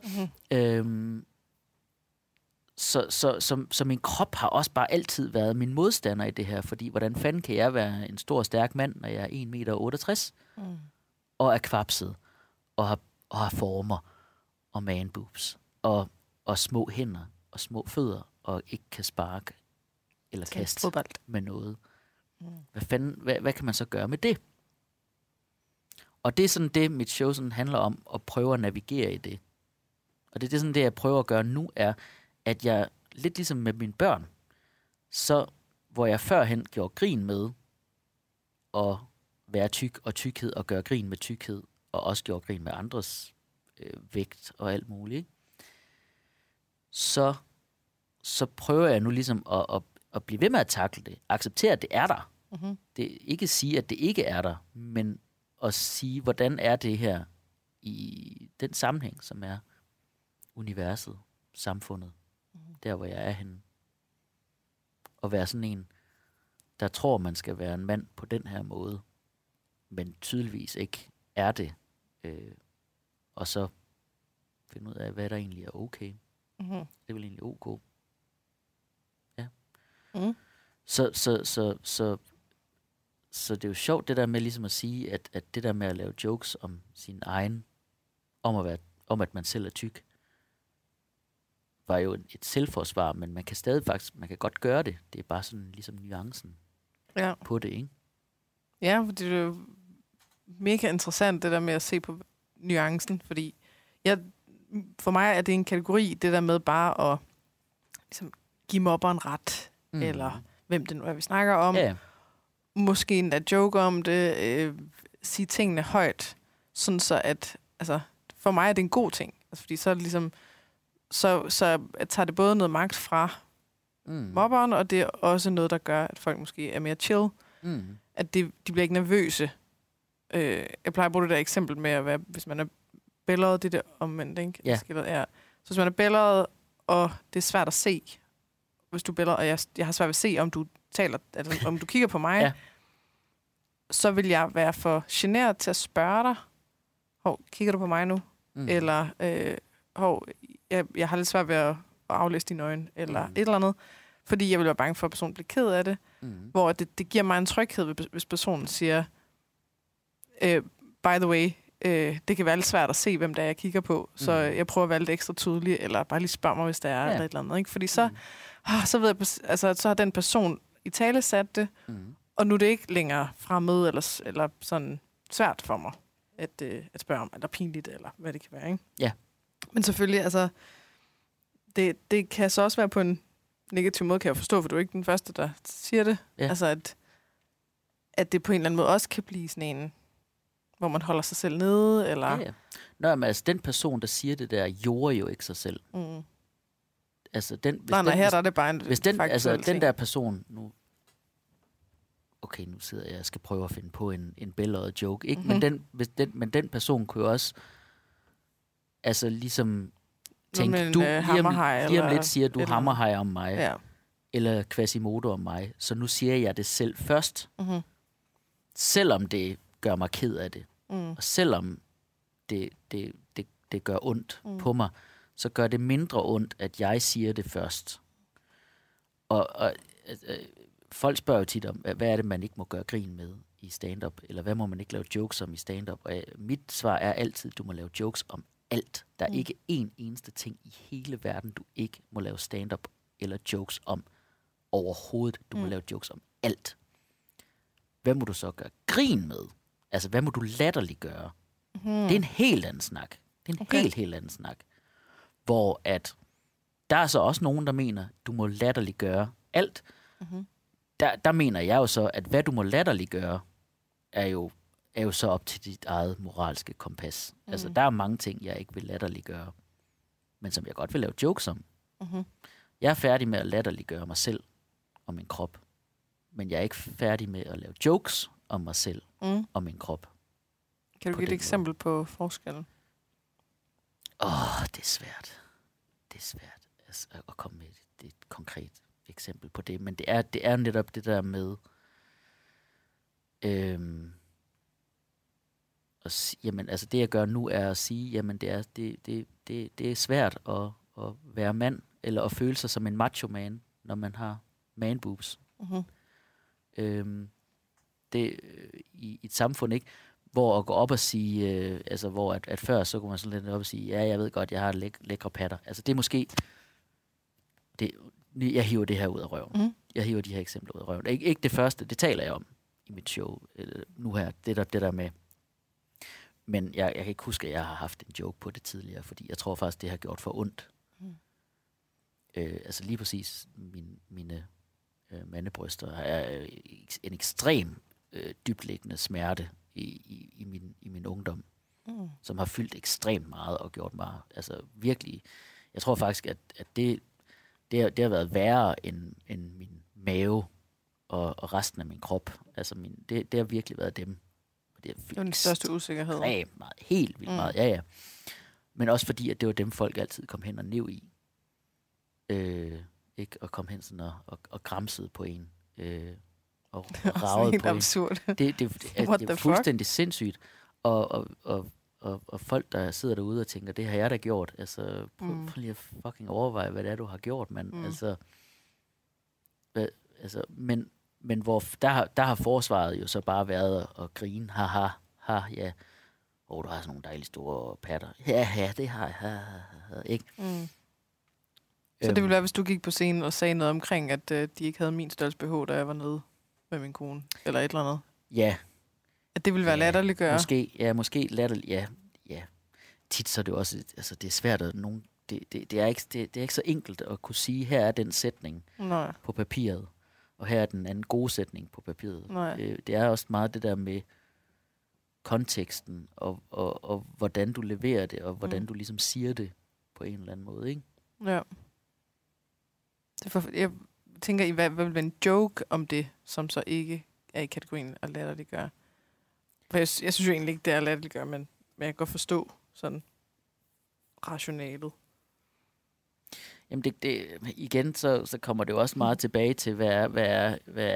så min krop har også bare altid været min modstander i det her, fordi hvordan fanden kan jeg være en stor, stærk mand, når jeg er 1,68 meter, og er kvapset, og har former, og man-boobs, og små hænder, og små fødder, og ikke kan sparke, eller kaste med noget. Hvad kan man så gøre med det? Og det er sådan det, mit show sådan handler om, at prøve at navigere i det. Og det er sådan det, jeg prøver at gøre nu, er, at jeg, lidt ligesom med mine børn, så hvor jeg førhen gjorde grin med at være tyk og tykkhed, og gøre grin med tykkhed, og også gjorde grin med andres vægt og alt muligt, så prøver jeg nu ligesom at blive ved med at takle det. Acceptere, at det er der. Det ikke sige, at det ikke er der, men at sige, hvordan er det her i den sammenhæng, som er universet, samfundet, der hvor jeg er henne. Og være sådan en, der tror, man skal være en mand på den her måde, men tydeligvis ikke er det. Og så finde ud af, hvad der egentlig er okay. Det er vel egentlig ok. Ja. Så det er jo sjovt, det der med ligesom at sige, at det der med at lave jokes om sin egen, om at man selv er tyk, var jo et selvforsvar, men man kan stadig faktisk, man kan godt gøre det. Det er bare sådan ligesom nuancen på det, ikke? Ja, fordi det er jo mega interessant, det der med at se på nuancen, fordi for mig er det en kategori, det der med bare at ligesom, give mobberen ret, eller hvem det nu er, vi snakker om. Ja. Måske endda joke om det, sige tingene højt, sådan så at, altså, for mig er det en god ting. Altså, fordi så er det ligesom, så tager det både noget magt fra mobberen, og det er også noget, der gør, at folk måske er mere chill. At de bliver ikke nervøse. Jeg plejer at bruge det der eksempel med at være, hvis man er bælgeret, det der omvendt, ikke? Ja. Så hvis man er bælgeret, og det er svært at se, hvis du bælger, og jeg har svært ved at se, om du taler, altså, om du kigger på mig, så vil jeg være for generet til at spørge dig, kigger du på mig nu? Eller, jeg har lidt svært ved at aflæse dine øjne, eller et eller andet, fordi jeg vil være bange for, at personen bliver ked af det, hvor det giver mig en tryghed, hvis personen siger, by the way, det kan være lidt svært at se, hvem det er, jeg kigger på, så jeg prøver at være lidt ekstra tydelig, eller bare lige spørg mig, hvis der er eller et eller andet, ikke? Fordi så ved jeg, altså, så har den person i tale sat det, og nu er det ikke længere fremmed, eller sådan svært for mig, at spørge om, eller pinligt, eller hvad det kan være, ikke? Ja. Men selvfølgelig, altså, det kan så også være på en negativ måde, kan jeg forstå, for du er ikke den første, der siger det. Ja. Altså, at det på en eller anden måde også kan blive sådan en, hvor man holder sig selv nede, eller... Ja. Nå, men altså, den person, der siger det der, gjorde jo ikke sig selv. Altså, her der er det bare en hvis den der person nu... Okay, nu sidder jeg og skal prøve at finde på en bælgeret joke, ikke? Men den person kunne jo også... Altså, ligesom... Tænk, lige om lidt siger du hammerhaj om mig, eller Quasimodo om mig, så nu siger jeg det selv først. Selvom det gør mig ked af det, og selvom det gør ondt på mig, så gør det mindre ondt, at jeg siger det først. Og folk spørger jo tit om, hvad er det, man ikke må gøre grin med i stand-up, eller hvad må man ikke lave jokes om i stand-up? Og mit svar er altid, du må lave jokes om alt. Der er ikke en eneste ting i hele verden, du ikke må lave stand-up eller jokes om overhovedet. Du må lave jokes om alt. Hvad må du så gøre grin med? Altså, hvad må du latterliggøre? Det er en helt anden snak. Det er en helt anden snak. Hvor at der er så også nogen, der mener, du må latterliggøre alt. Der mener jeg jo så, at hvad du må latterliggøre, er jo så op til dit eget moralske kompas. Altså, der er mange ting, jeg ikke vil latterliggøre, men som jeg godt vil lave jokes om. Jeg er færdig med at latterliggøre mig selv og min krop, men jeg er ikke færdig med at lave jokes om mig selv og min krop. Kan du give et eksempel på forskellen? Det er svært. Det er svært at komme med et konkret eksempel på det, men det er netop det der med jamen, altså det jeg gør nu er at sige, jamen det er svært at være mand, eller at føle sig som en macho man, når man har man boobs. Det i et samfund, ikke? Hvor at gå op og sige, altså hvor at før, så kunne man sådan lidt op og sige, ja, jeg ved godt, jeg har lækre patter. Altså det er måske, jeg hiver det her ud af røven. Jeg hiver de her eksempler ud af røven. Ikke det første, det taler jeg om i mit show nu her, det der med. Men jeg kan ikke huske, at jeg har haft en joke på det tidligere, fordi jeg tror faktisk, det har gjort for ondt. Altså lige præcis mine mandebryster er en ekstrem dybtliggende smerte i min ungdom, som har fyldt ekstremt meget og gjort mig, altså virkelig, jeg tror faktisk, at det har været værre end min mave og resten af min krop. Altså det har virkelig været dem. Det er den største usikkerhed. Meget, helt vildt meget, ja. Men også fordi, at det var dem, folk altid kom hen og nev i. Ikke? Og kom hen sådan og gramsede på en. Og ragede på absurd. En. Det er fuldstændig sindssygt. Og folk, der sidder derude og tænker, det har jeg da gjort. Altså, prøv lige at fucking overveje, hvad det er, du har gjort, mand. Men hvor der har forsvaret jo så bare været at grine. Ja. Du har sådan nogle dejlige store patter. Ja, det har jeg. Ikke? Så det ville være, hvis du gik på scenen og sagde noget omkring, at de ikke havde min størrelse BH, da jeg var nede med min kone, eller et eller andet? Ja. At det ville være latterliggøre? Måske latterlig, ja. Tit så er det jo også, altså det er svært at nogen, det er ikke så enkelt at kunne sige, her er den sætning på papiret, og her er den anden gode sætning på papiret. Det er også meget det der med konteksten, og hvordan du leverer det, og hvordan du ligesom siger det på en eller anden måde, ikke? Ja. Jeg tænker, hvad vil være en joke om det, som så ikke er i kategorien at latterliggøre? For jeg synes jo egentlig ikke, det er at latterliggøre, men jeg kan godt forstå sådan rationalet. Jamen igen, så kommer det jo også meget tilbage til, hvad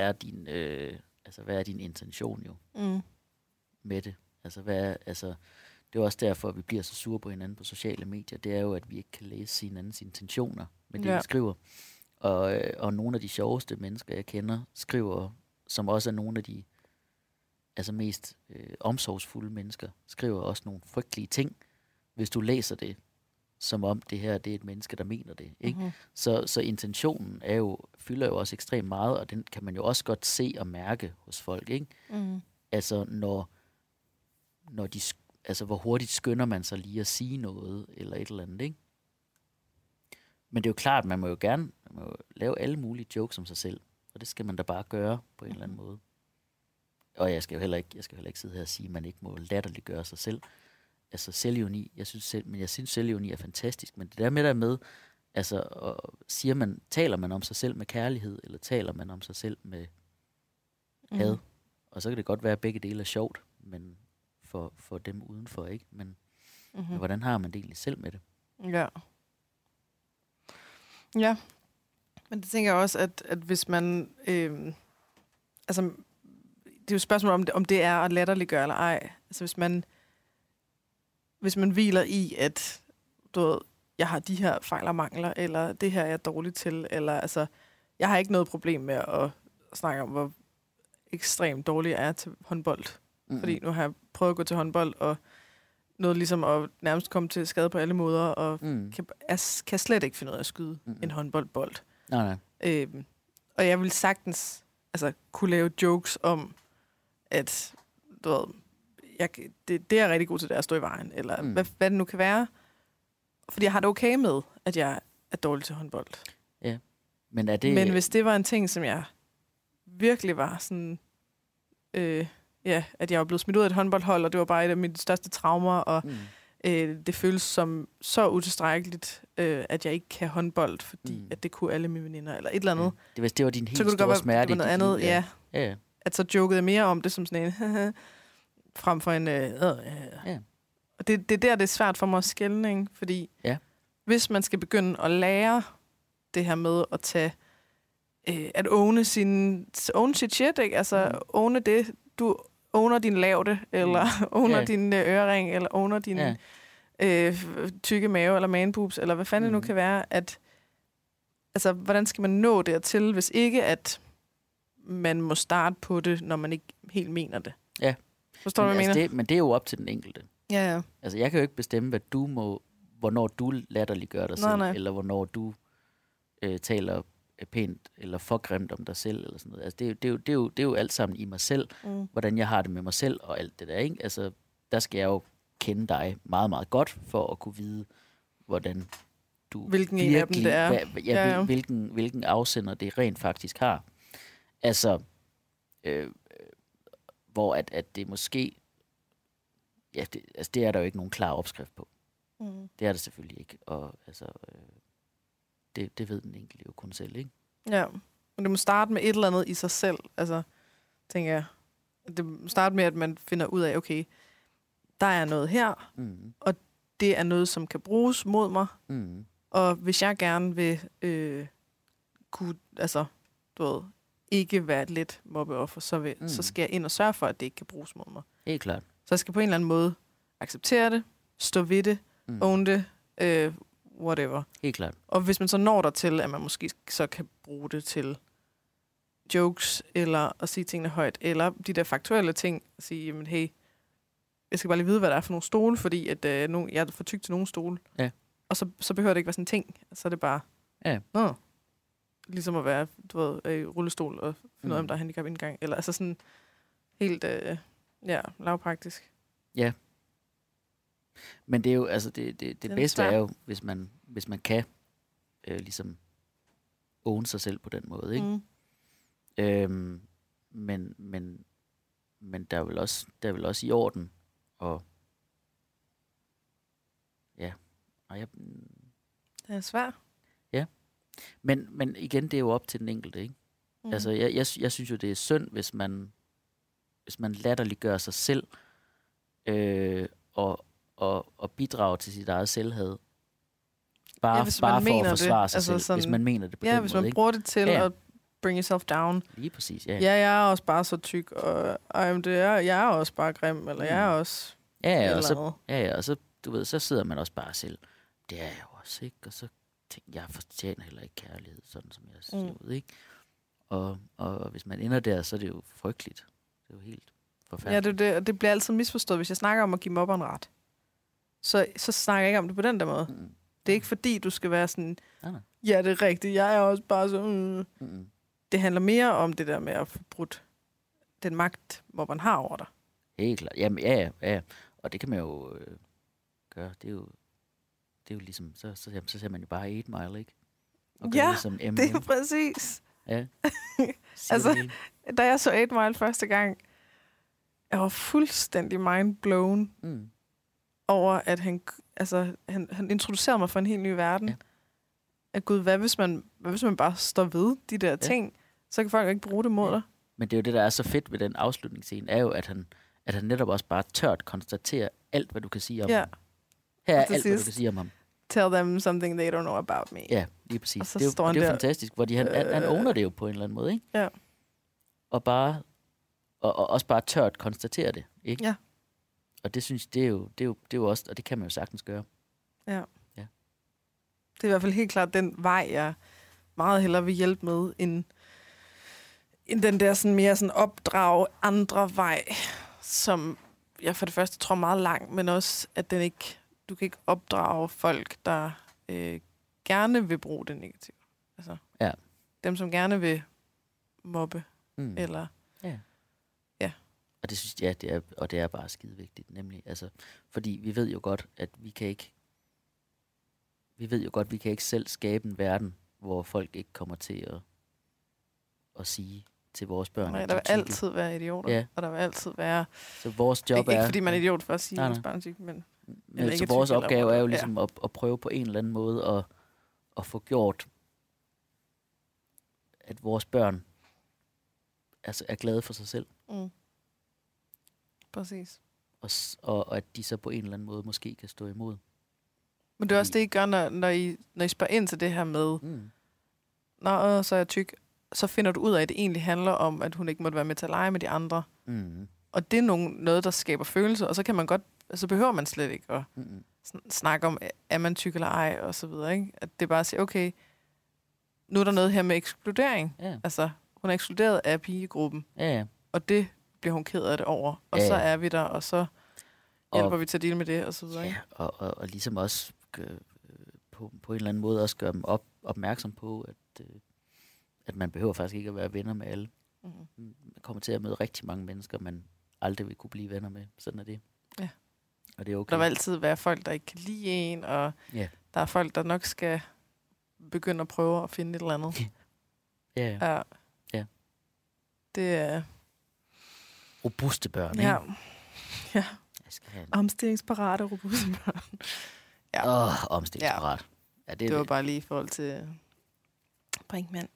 er din intention jo med det. Altså, det er også derfor, at vi bliver så sure på hinanden på sociale medier. Det er jo, at vi ikke kan læse hinandens intentioner med det, vi skriver. Og nogle af de sjoveste mennesker, jeg kender, skriver, som også er nogle af de mest omsorgsfulde mennesker, skriver også nogle frygtelige ting, hvis du læser det, som om det her, det er et menneske, der mener det. Ikke? Så intentionen fylder jo også ekstremt meget, og den kan man jo også godt se og mærke hos folk. Ikke? Altså, når de, hvor hurtigt skynder man sig lige at sige noget, eller et eller andet, ikke? Men det er jo klart, at man må jo lave alle mulige jokes om sig selv, og det skal man da bare gøre på en eller anden måde. Og jeg skal jo heller ikke sidde her og sige, at man ikke må latterliggøre sig selv. Altså selvironi, jeg synes selvironi er fantastisk, men det der med, taler man om sig selv med kærlighed, eller taler man om sig selv med had? Og så kan det godt være, at begge dele er sjovt, men for dem udenfor, ikke? Men hvordan har man det egentlig selv med det? Ja. Ja, men det tænker jeg også, at hvis man... det er jo et spørgsmål, om det er at latterliggøre eller ej. Altså hvis man hviler i, at jeg har de her fejl og mangler, eller det her er jeg dårlig til, eller jeg har ikke noget problem med at snakke om, hvor ekstremt dårlig jeg er til håndbold. Fordi nu har jeg prøvet at gå til håndbold, og noget ligesom at nærmest komme til skade på alle måder, og kan slet ikke finde ud af at skyde en håndboldbold. Nej. Og jeg vil sagtens kunne lave jokes om, at det er jeg rigtig god til, det at stå i vejen, eller hvad det nu kan være. Fordi jeg har det okay med, at jeg er dårlig til håndbold. Ja. Men hvis det var en ting, som jeg virkelig var sådan... at jeg var blevet smidt ud af et håndboldhold, og det var bare et af mine største traumer, og det føles som så utilstrækkeligt, at jeg ikke kan håndbold, fordi at det kunne alle mine veninder, eller et eller andet. Ja. Det var din helt store smerte. Det var noget andet, ja. At så jokede jeg mere om det som sådan en, frem for en... Og det er der, det er svært for mig at skelne, ikke? Fordi hvis man skal begynde at lære det her med at tage... at own sit shit, ikke? Altså, own det, du owner din lavde, eller owner din ørering, eller owner din tykke mave, eller manboobs, eller hvad fanden det nu kan være, at altså, hvordan skal man nå dertil, hvis ikke at man må starte på det, når man ikke helt mener det? Ja. Forstår du, hvad jeg mener? Men det er jo op til den enkelte. Ja. Altså, jeg kan jo ikke bestemme, hvornår du latterliggør dig selv, eller hvornår du taler pænt eller for grimt om dig selv, eller sådan noget. Altså, det er jo alt sammen i mig selv, hvordan jeg har det med mig selv, og alt det der, ikke? Altså, der skal jeg jo kende dig meget, meget godt, for at kunne vide, hvordan du hvilken virkelig, af dem det er. Hvilken afsender det rent faktisk har. Altså, hvor at det måske... Ja, det er der jo ikke nogen klar opskrift på. Det er det selvfølgelig ikke. Og altså, det ved den enkelte jo kun selv, ikke? Ja, men det må starte med et eller andet i sig selv. Altså, tænker jeg. Det må starte med, at man finder ud af, okay, der er noget her, og det er noget, som kan bruges mod mig. Og hvis jeg gerne vil kunne, altså, du ved, ikke være et let mobbeoffer, så skal jeg ind og sørge for, at det ikke kan bruges mod mig. Helt klart. Så jeg skal på en eller anden måde acceptere det, stå ved det, own det, whatever. Helt klart. Og hvis man så når der til, at man måske så kan bruge det til jokes, eller at sige tingene højt, eller de der faktuelle ting, at sige, jamen hey, jeg skal bare lige vide, hvad der er for nogle stole, fordi at, jeg er for tyk til nogle stole. Ja. Og så behøver det ikke være sådan en ting. Så er det bare, ligesom at være, du ved, i rullestol og finde ud af, om der er handicap indgang. Eller altså sådan helt, lavpraktisk. Ja. Men det er jo, altså det bedste er jo, hvis man kan ligesom own sig selv på den måde, ikke? Men der er vel også i orden, og ja, det er svært. Ja, men igen, det er jo op til den enkelte, ikke? Altså, jeg synes jo, det er synd, hvis man latterliggør sig selv, og bidrager til sit eget selvhed. Bare for at forsvare sig selv, sådan, hvis man mener det på den måde. Ja, hvis man bruger det til at bring yourself down. Lige præcis, ja. Ja, jeg er også bare så tyk, og jeg er også bare grim, eller jeg er også... Og så, du ved, så sidder man også bare selv. Det er jeg jo også, ikke? Og så tænker jeg fortjener heller ikke kærlighed, sådan som jeg ser ud, ikke? Og hvis man ender der, så er det jo frygteligt. Det er jo helt forfærdeligt. Ja, det bliver altid misforstået. Hvis jeg snakker om at give mobberen ret, så snakker jeg ikke om det på den der måde. Det er ikke fordi, du skal være sådan, ja, det er rigtigt, jeg er også bare så... Det handler mere om det der med at få brudt den magt, mobberen har over dig. Helt klart. Jamen, ja. Og det kan man jo gøre. Det er jo ligesom, så ser man jo bare 8 Mile, ikke? Og ja, ligesom det er præcis. Ja. Altså, da jeg så 8 Mile første gang, jeg var fuldstændig mindblown over, at han introducerede mig for en helt ny verden. Ja. At gud, hvad hvis man bare står ved de der ting, så kan folk ikke bruge det mod dig. Men det er jo det, der er så fedt ved den afslutningsscene, er jo, at han netop også bare tørt konstaterer alt, hvad du kan sige om ham. Her er alt, hvad du kan sige om ham. Tell them something they don't know about me. Ja, lige præcis. Det er jo fantastisk, fordi han owner det jo på en eller anden måde, ikke? Ja. Og også bare tørt konstatere det, ikke? Ja. Og det synes det er jo også, og det kan man jo sagtens gøre. Ja. Det er i hvert fald helt klart den vej, jeg meget hellere vil hjælpe med, end den der sådan mere sådan opdrage andre vej, som jeg for det første tror meget langt, men også, at du kan ikke opdrage folk, der gerne vil bruge det negativt. Altså, dem, som gerne vil mobbe, eller... Ja. Og det synes jeg, det er bare skide vigtigt, nemlig. Altså, fordi vi ved jo godt, at vi kan ikke selv skabe en verden, hvor folk ikke kommer til at sige til vores børn. Nej, der vil altid være idioter, og der vil altid være... Så vores job ikke fordi man er idiot for at sige, at barn syg, men så vores opgave er jo ligesom at prøve på en eller anden måde at få gjort, at vores børn altså er glade for sig selv. Præcis. Og at de så på en eller anden måde måske kan stå imod. Men det er også det, I gør, når I spørger ind til det her med, så er jeg tyk, så finder du ud af, at det egentlig handler om, at hun ikke måtte være med til at lege med de andre. Og det er noget, der skaber følelser, og så kan man godt, så behøver man slet ikke at snakke om, er man tyk eller ej, og så videre, ikke? At det er bare at sige, okay, nu er der noget her med ekskludering. Ja. Altså, hun er ekskluderet af pigegruppen, og det bliver hun ked af det over, og så er vi der, og så hjælper vi til at dele med det, og så videre, ikke? Og ligesom også på en eller anden måde også gøre dem opmærksom på, at man behøver faktisk ikke at være venner med alle. Man kommer til at møde rigtig mange mennesker, man aldrig vil kunne blive venner med. Sådan er det. Ja. Og det er okay. Der vil altid være folk, der ikke kan lide en, og der er folk, der nok skal begynde at prøve at finde et eller andet. Ja. Det er... robuste børn, ja. Ikke? Ja. Omstillingsparate robuste børn. Omstillingsparat. Ja, det var bare lige i forhold til Brinkmann.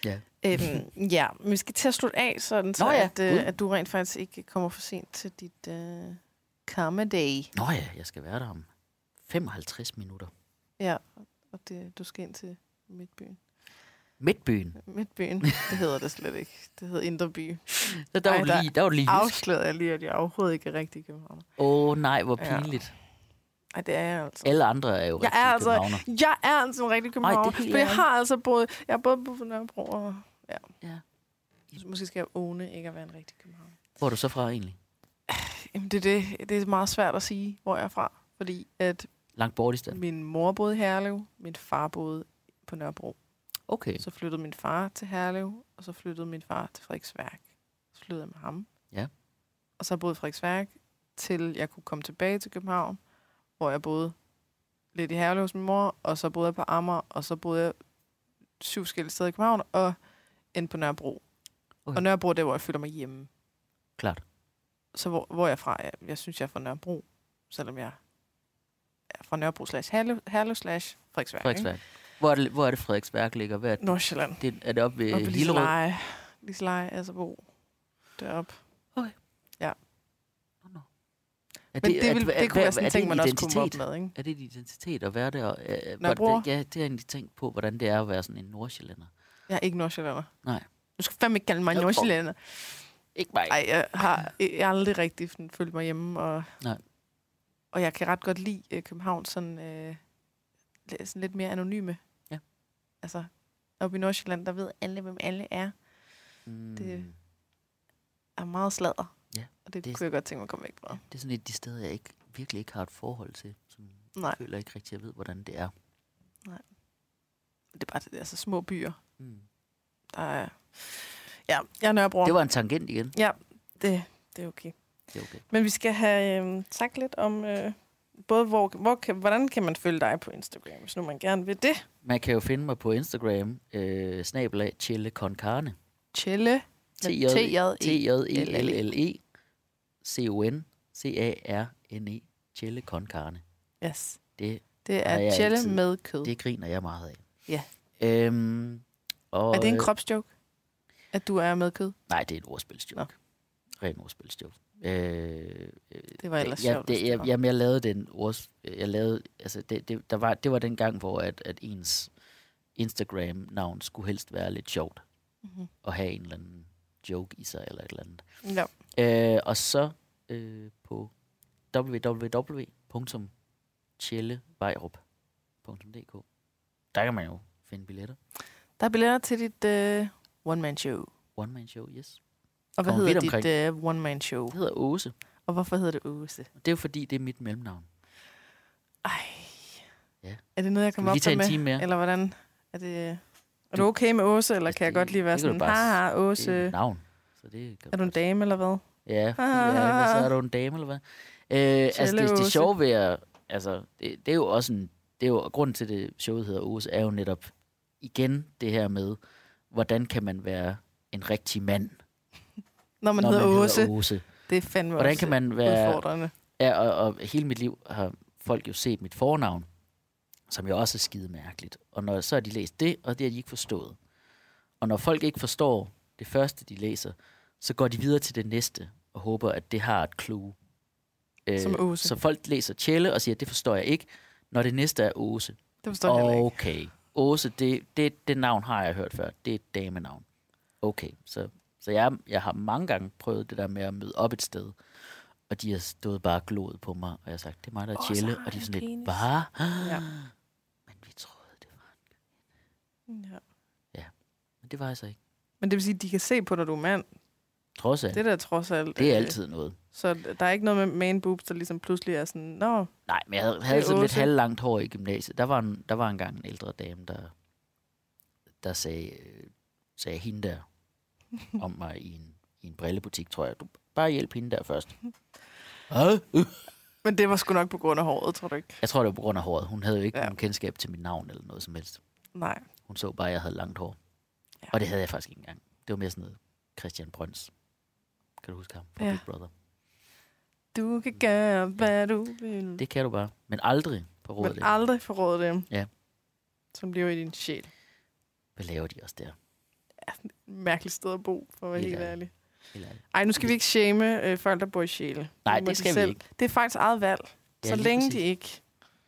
Ja. Vi skal til at slutte af, sådan så at du rent faktisk ikke kommer for sent til dit comedy. Nå ja, jeg skal være der om 55 minutter. Ja, og du skal ind til Midtbyen. Midtbyen? Midtbyen, det hedder det slet ikke. Det hedder Indre By. Der var du lige afslørede jeg lige, at jeg overhovedet ikke er rigtig københavner. Nej, hvor pinligt. Ej, det er jeg altså. Alle andre er jo rigtig københavner. Jeg er altså en rigtig københavner. For jeg har altså boet på Nørrebro. Og, ja. Måske skal jeg åne ikke at være en rigtig københavner. Hvor er du så fra egentlig? Jamen, det er meget svært at sige, hvor jeg er fra. Fordi at langt bort i stedet. Min mor boede i Herlev, min far boede på Nørrebro. Okay. Så flyttede min far til Herlev, og så flyttede min far til Frederiksværk. Så flyttede jeg med ham. Ja. Og så boede i Frederiksværk, til jeg kunne komme tilbage til København, hvor jeg boede lidt i Herlev hos min mor, og så boede jeg på Amager, og så boede jeg 7 forskellige steder i København, og endte på Nørrebro. Okay. Og Nørrebro er der, hvor jeg føler mig hjemme. Klart. Så hvor jeg er fra? Jeg synes, jeg er fra Nørrebro, selvom jeg er fra Nørrebro /Herlev/Frederiksværk. Hvor er det Frederiksværk ligger? Nordsjælland. Er det oppe ved Hillerød? Liseleje, altså bo deroppe. Okay. Ja. No. Men det kunne være sådan en ting, man også kunne op med, ikke? Er det identitet at være der? Nørrebro? Ja, det har jeg egentlig tænkt på, hvordan det er at være sådan en nordsjællander. Jeg er ikke nordsjællander. Nej. Du skal fandme ikke kalde mig nordsjællander. Ikke mig. Ej, jeg har aldrig rigtig følt mig hjemme, og jeg kan ret godt lide København sådan lidt mere anonyme. Ja. Altså, oppe i Nordsjælland, der ved alle, hvem alle er. Det er meget sladder. Ja. Og det kunne jeg godt tænke mig at komme væk fra. Ja, det er sådan et af de steder, jeg virkelig ikke har et forhold til. Som jeg føler ikke rigtig, jeg ved, hvordan det er. Nej. Det er bare det der så små byer. Der er... Ja, jeg er Nørrebro. Det var en tangent igen. Ja, det er okay. Det er okay. Men vi skal have sagt lidt om... både hvordan kan man følge dig på Instagram, hvis nu man gerne vil det? Man kan jo finde mig på Instagram, @ChelleConCarne. Chelle? TJELLE CONCARNE. Chelle ConCarne. Yes. Det er chelle med kød. Det griner jeg meget af. Ja. Og er det en kropsjoke, at du er med kød? Nej, det er en ordspilsjoke. Ren ordspilsjoke. Det var ellers sjovt. Jeg lavede den det var den gang, hvor at ens Instagram-navn skulle helst være lidt sjovt. Og have en eller anden joke i sig, eller et eller andet. Ja. Og så på www.chellevejrup.dk. Der kan man jo finde billetter. Der er billetter til dit one-man-show. One-man-show, yes. Og hvad hedder dit one-man-show? Det hedder Åse. Og hvorfor hedder det Åse? Det er jo fordi, det er mit mellemnavn. Ej. Ja. Er det noget, jeg kan op med? Eller hvordan? Er du okay med Åse, eller kan jeg godt lige være sådan, haha, Åse? Det er et navn. Så er du en dame, eller hvad? Ja, så er du en dame, eller hvad? Det sjove ved at... Altså, det er jo også det er jo grunden til, det showet hedder Åse, er jo netop igen det her med, hvordan kan man være en rigtig mand, når man hedder Åse. Det er fandme hvordan kan man være udfordrende. Ja, og hele mit liv har folk jo set mit fornavn, som jo også er skide mærkeligt. Og så har de læst det, og det har de ikke forstået. Og når folk ikke forstår det første, de læser, så går de videre til det næste, og håber, at det har et clue. Som Åse. Så folk læser Tjelle og siger, det forstår jeg ikke, når det næste er Åse. Det forstår jeg ikke. Okay. Åse, det navn har jeg hørt før. Det er et damenavn. Okay, så Så jeg har mange gange prøvet det der med at møde op et sted, og de har stået bare gloet på mig, og jeg har sagt, det er mig, der er chille, og de er sådan lidt, bare. Ja. Men vi troede, det var en kvinde. Ja, men det var jeg så ikke. Men det vil sige, at de kan se på dig, du er mand. Trods alt. Det der trods alt. Det er altid noget. Så der er ikke noget med man boobs, der ligesom pludselig er sådan, nå. Nej, men jeg havde sådan lidt halvlangt hår i gymnasiet. Der var engang en ældre dame, der sagde hende der om mig i en brillebutik, tror jeg. Du bare hjælp hende der først. Men det var sgu nok på grund af håret, tror du ikke? Jeg tror, det var på grund af håret. Hun havde jo ikke nogen kendskab til mit navn eller noget som helst. Nej. Hun så bare, at jeg havde langt hår. Ja. Og det havde jeg faktisk ikke engang. Det var mere sådan noget Christian Brøns. Kan du huske ham fra Big Brother? Du kan gøre, hvad du vil. Det kan du bare. Men aldrig forråde det. Men aldrig forråde det. Ja. Som lever i din sjæl. Hvad laver de også der? Ja, mærkeligt sted at bo, for at være helt ærlig. Ej, nu skal vi ikke shame folk, der bor i sjæle. Nej, det skal vi ikke. Det er faktisk eget valg. Ja, så længe præcis. De ikke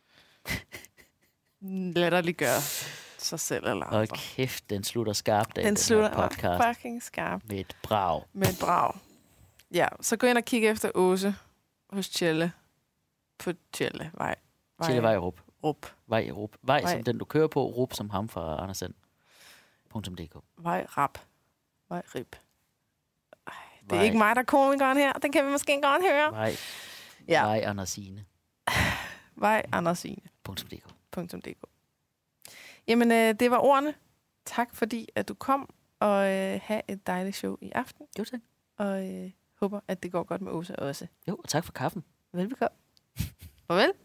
latterliggør sig selv eller andre. Og kæft, den slutter skarpt af. Den slutter fucking skarpt. Med et brag. Med et brag. Ja, så gå ind og kig efter Åse hos Tjelle. På Tjelle Vej. Tjellevej Rup. Vej Rup. Vej som den, du kører på. Rup som ham fra Andersen.dk. Vej Rap. Vej Rip. Det er ikke mig, der er komikeren her. Den kan vi måske godt høre. Vej Andersine. Vej Andersine.dk. Jamen, det var ordene. Tak fordi, at du kom, og have et dejligt show i aften. Jo, tak. Og håber, at det går godt med Åse også. Jo, og tak for kaffen. Velbekomme. Farvel.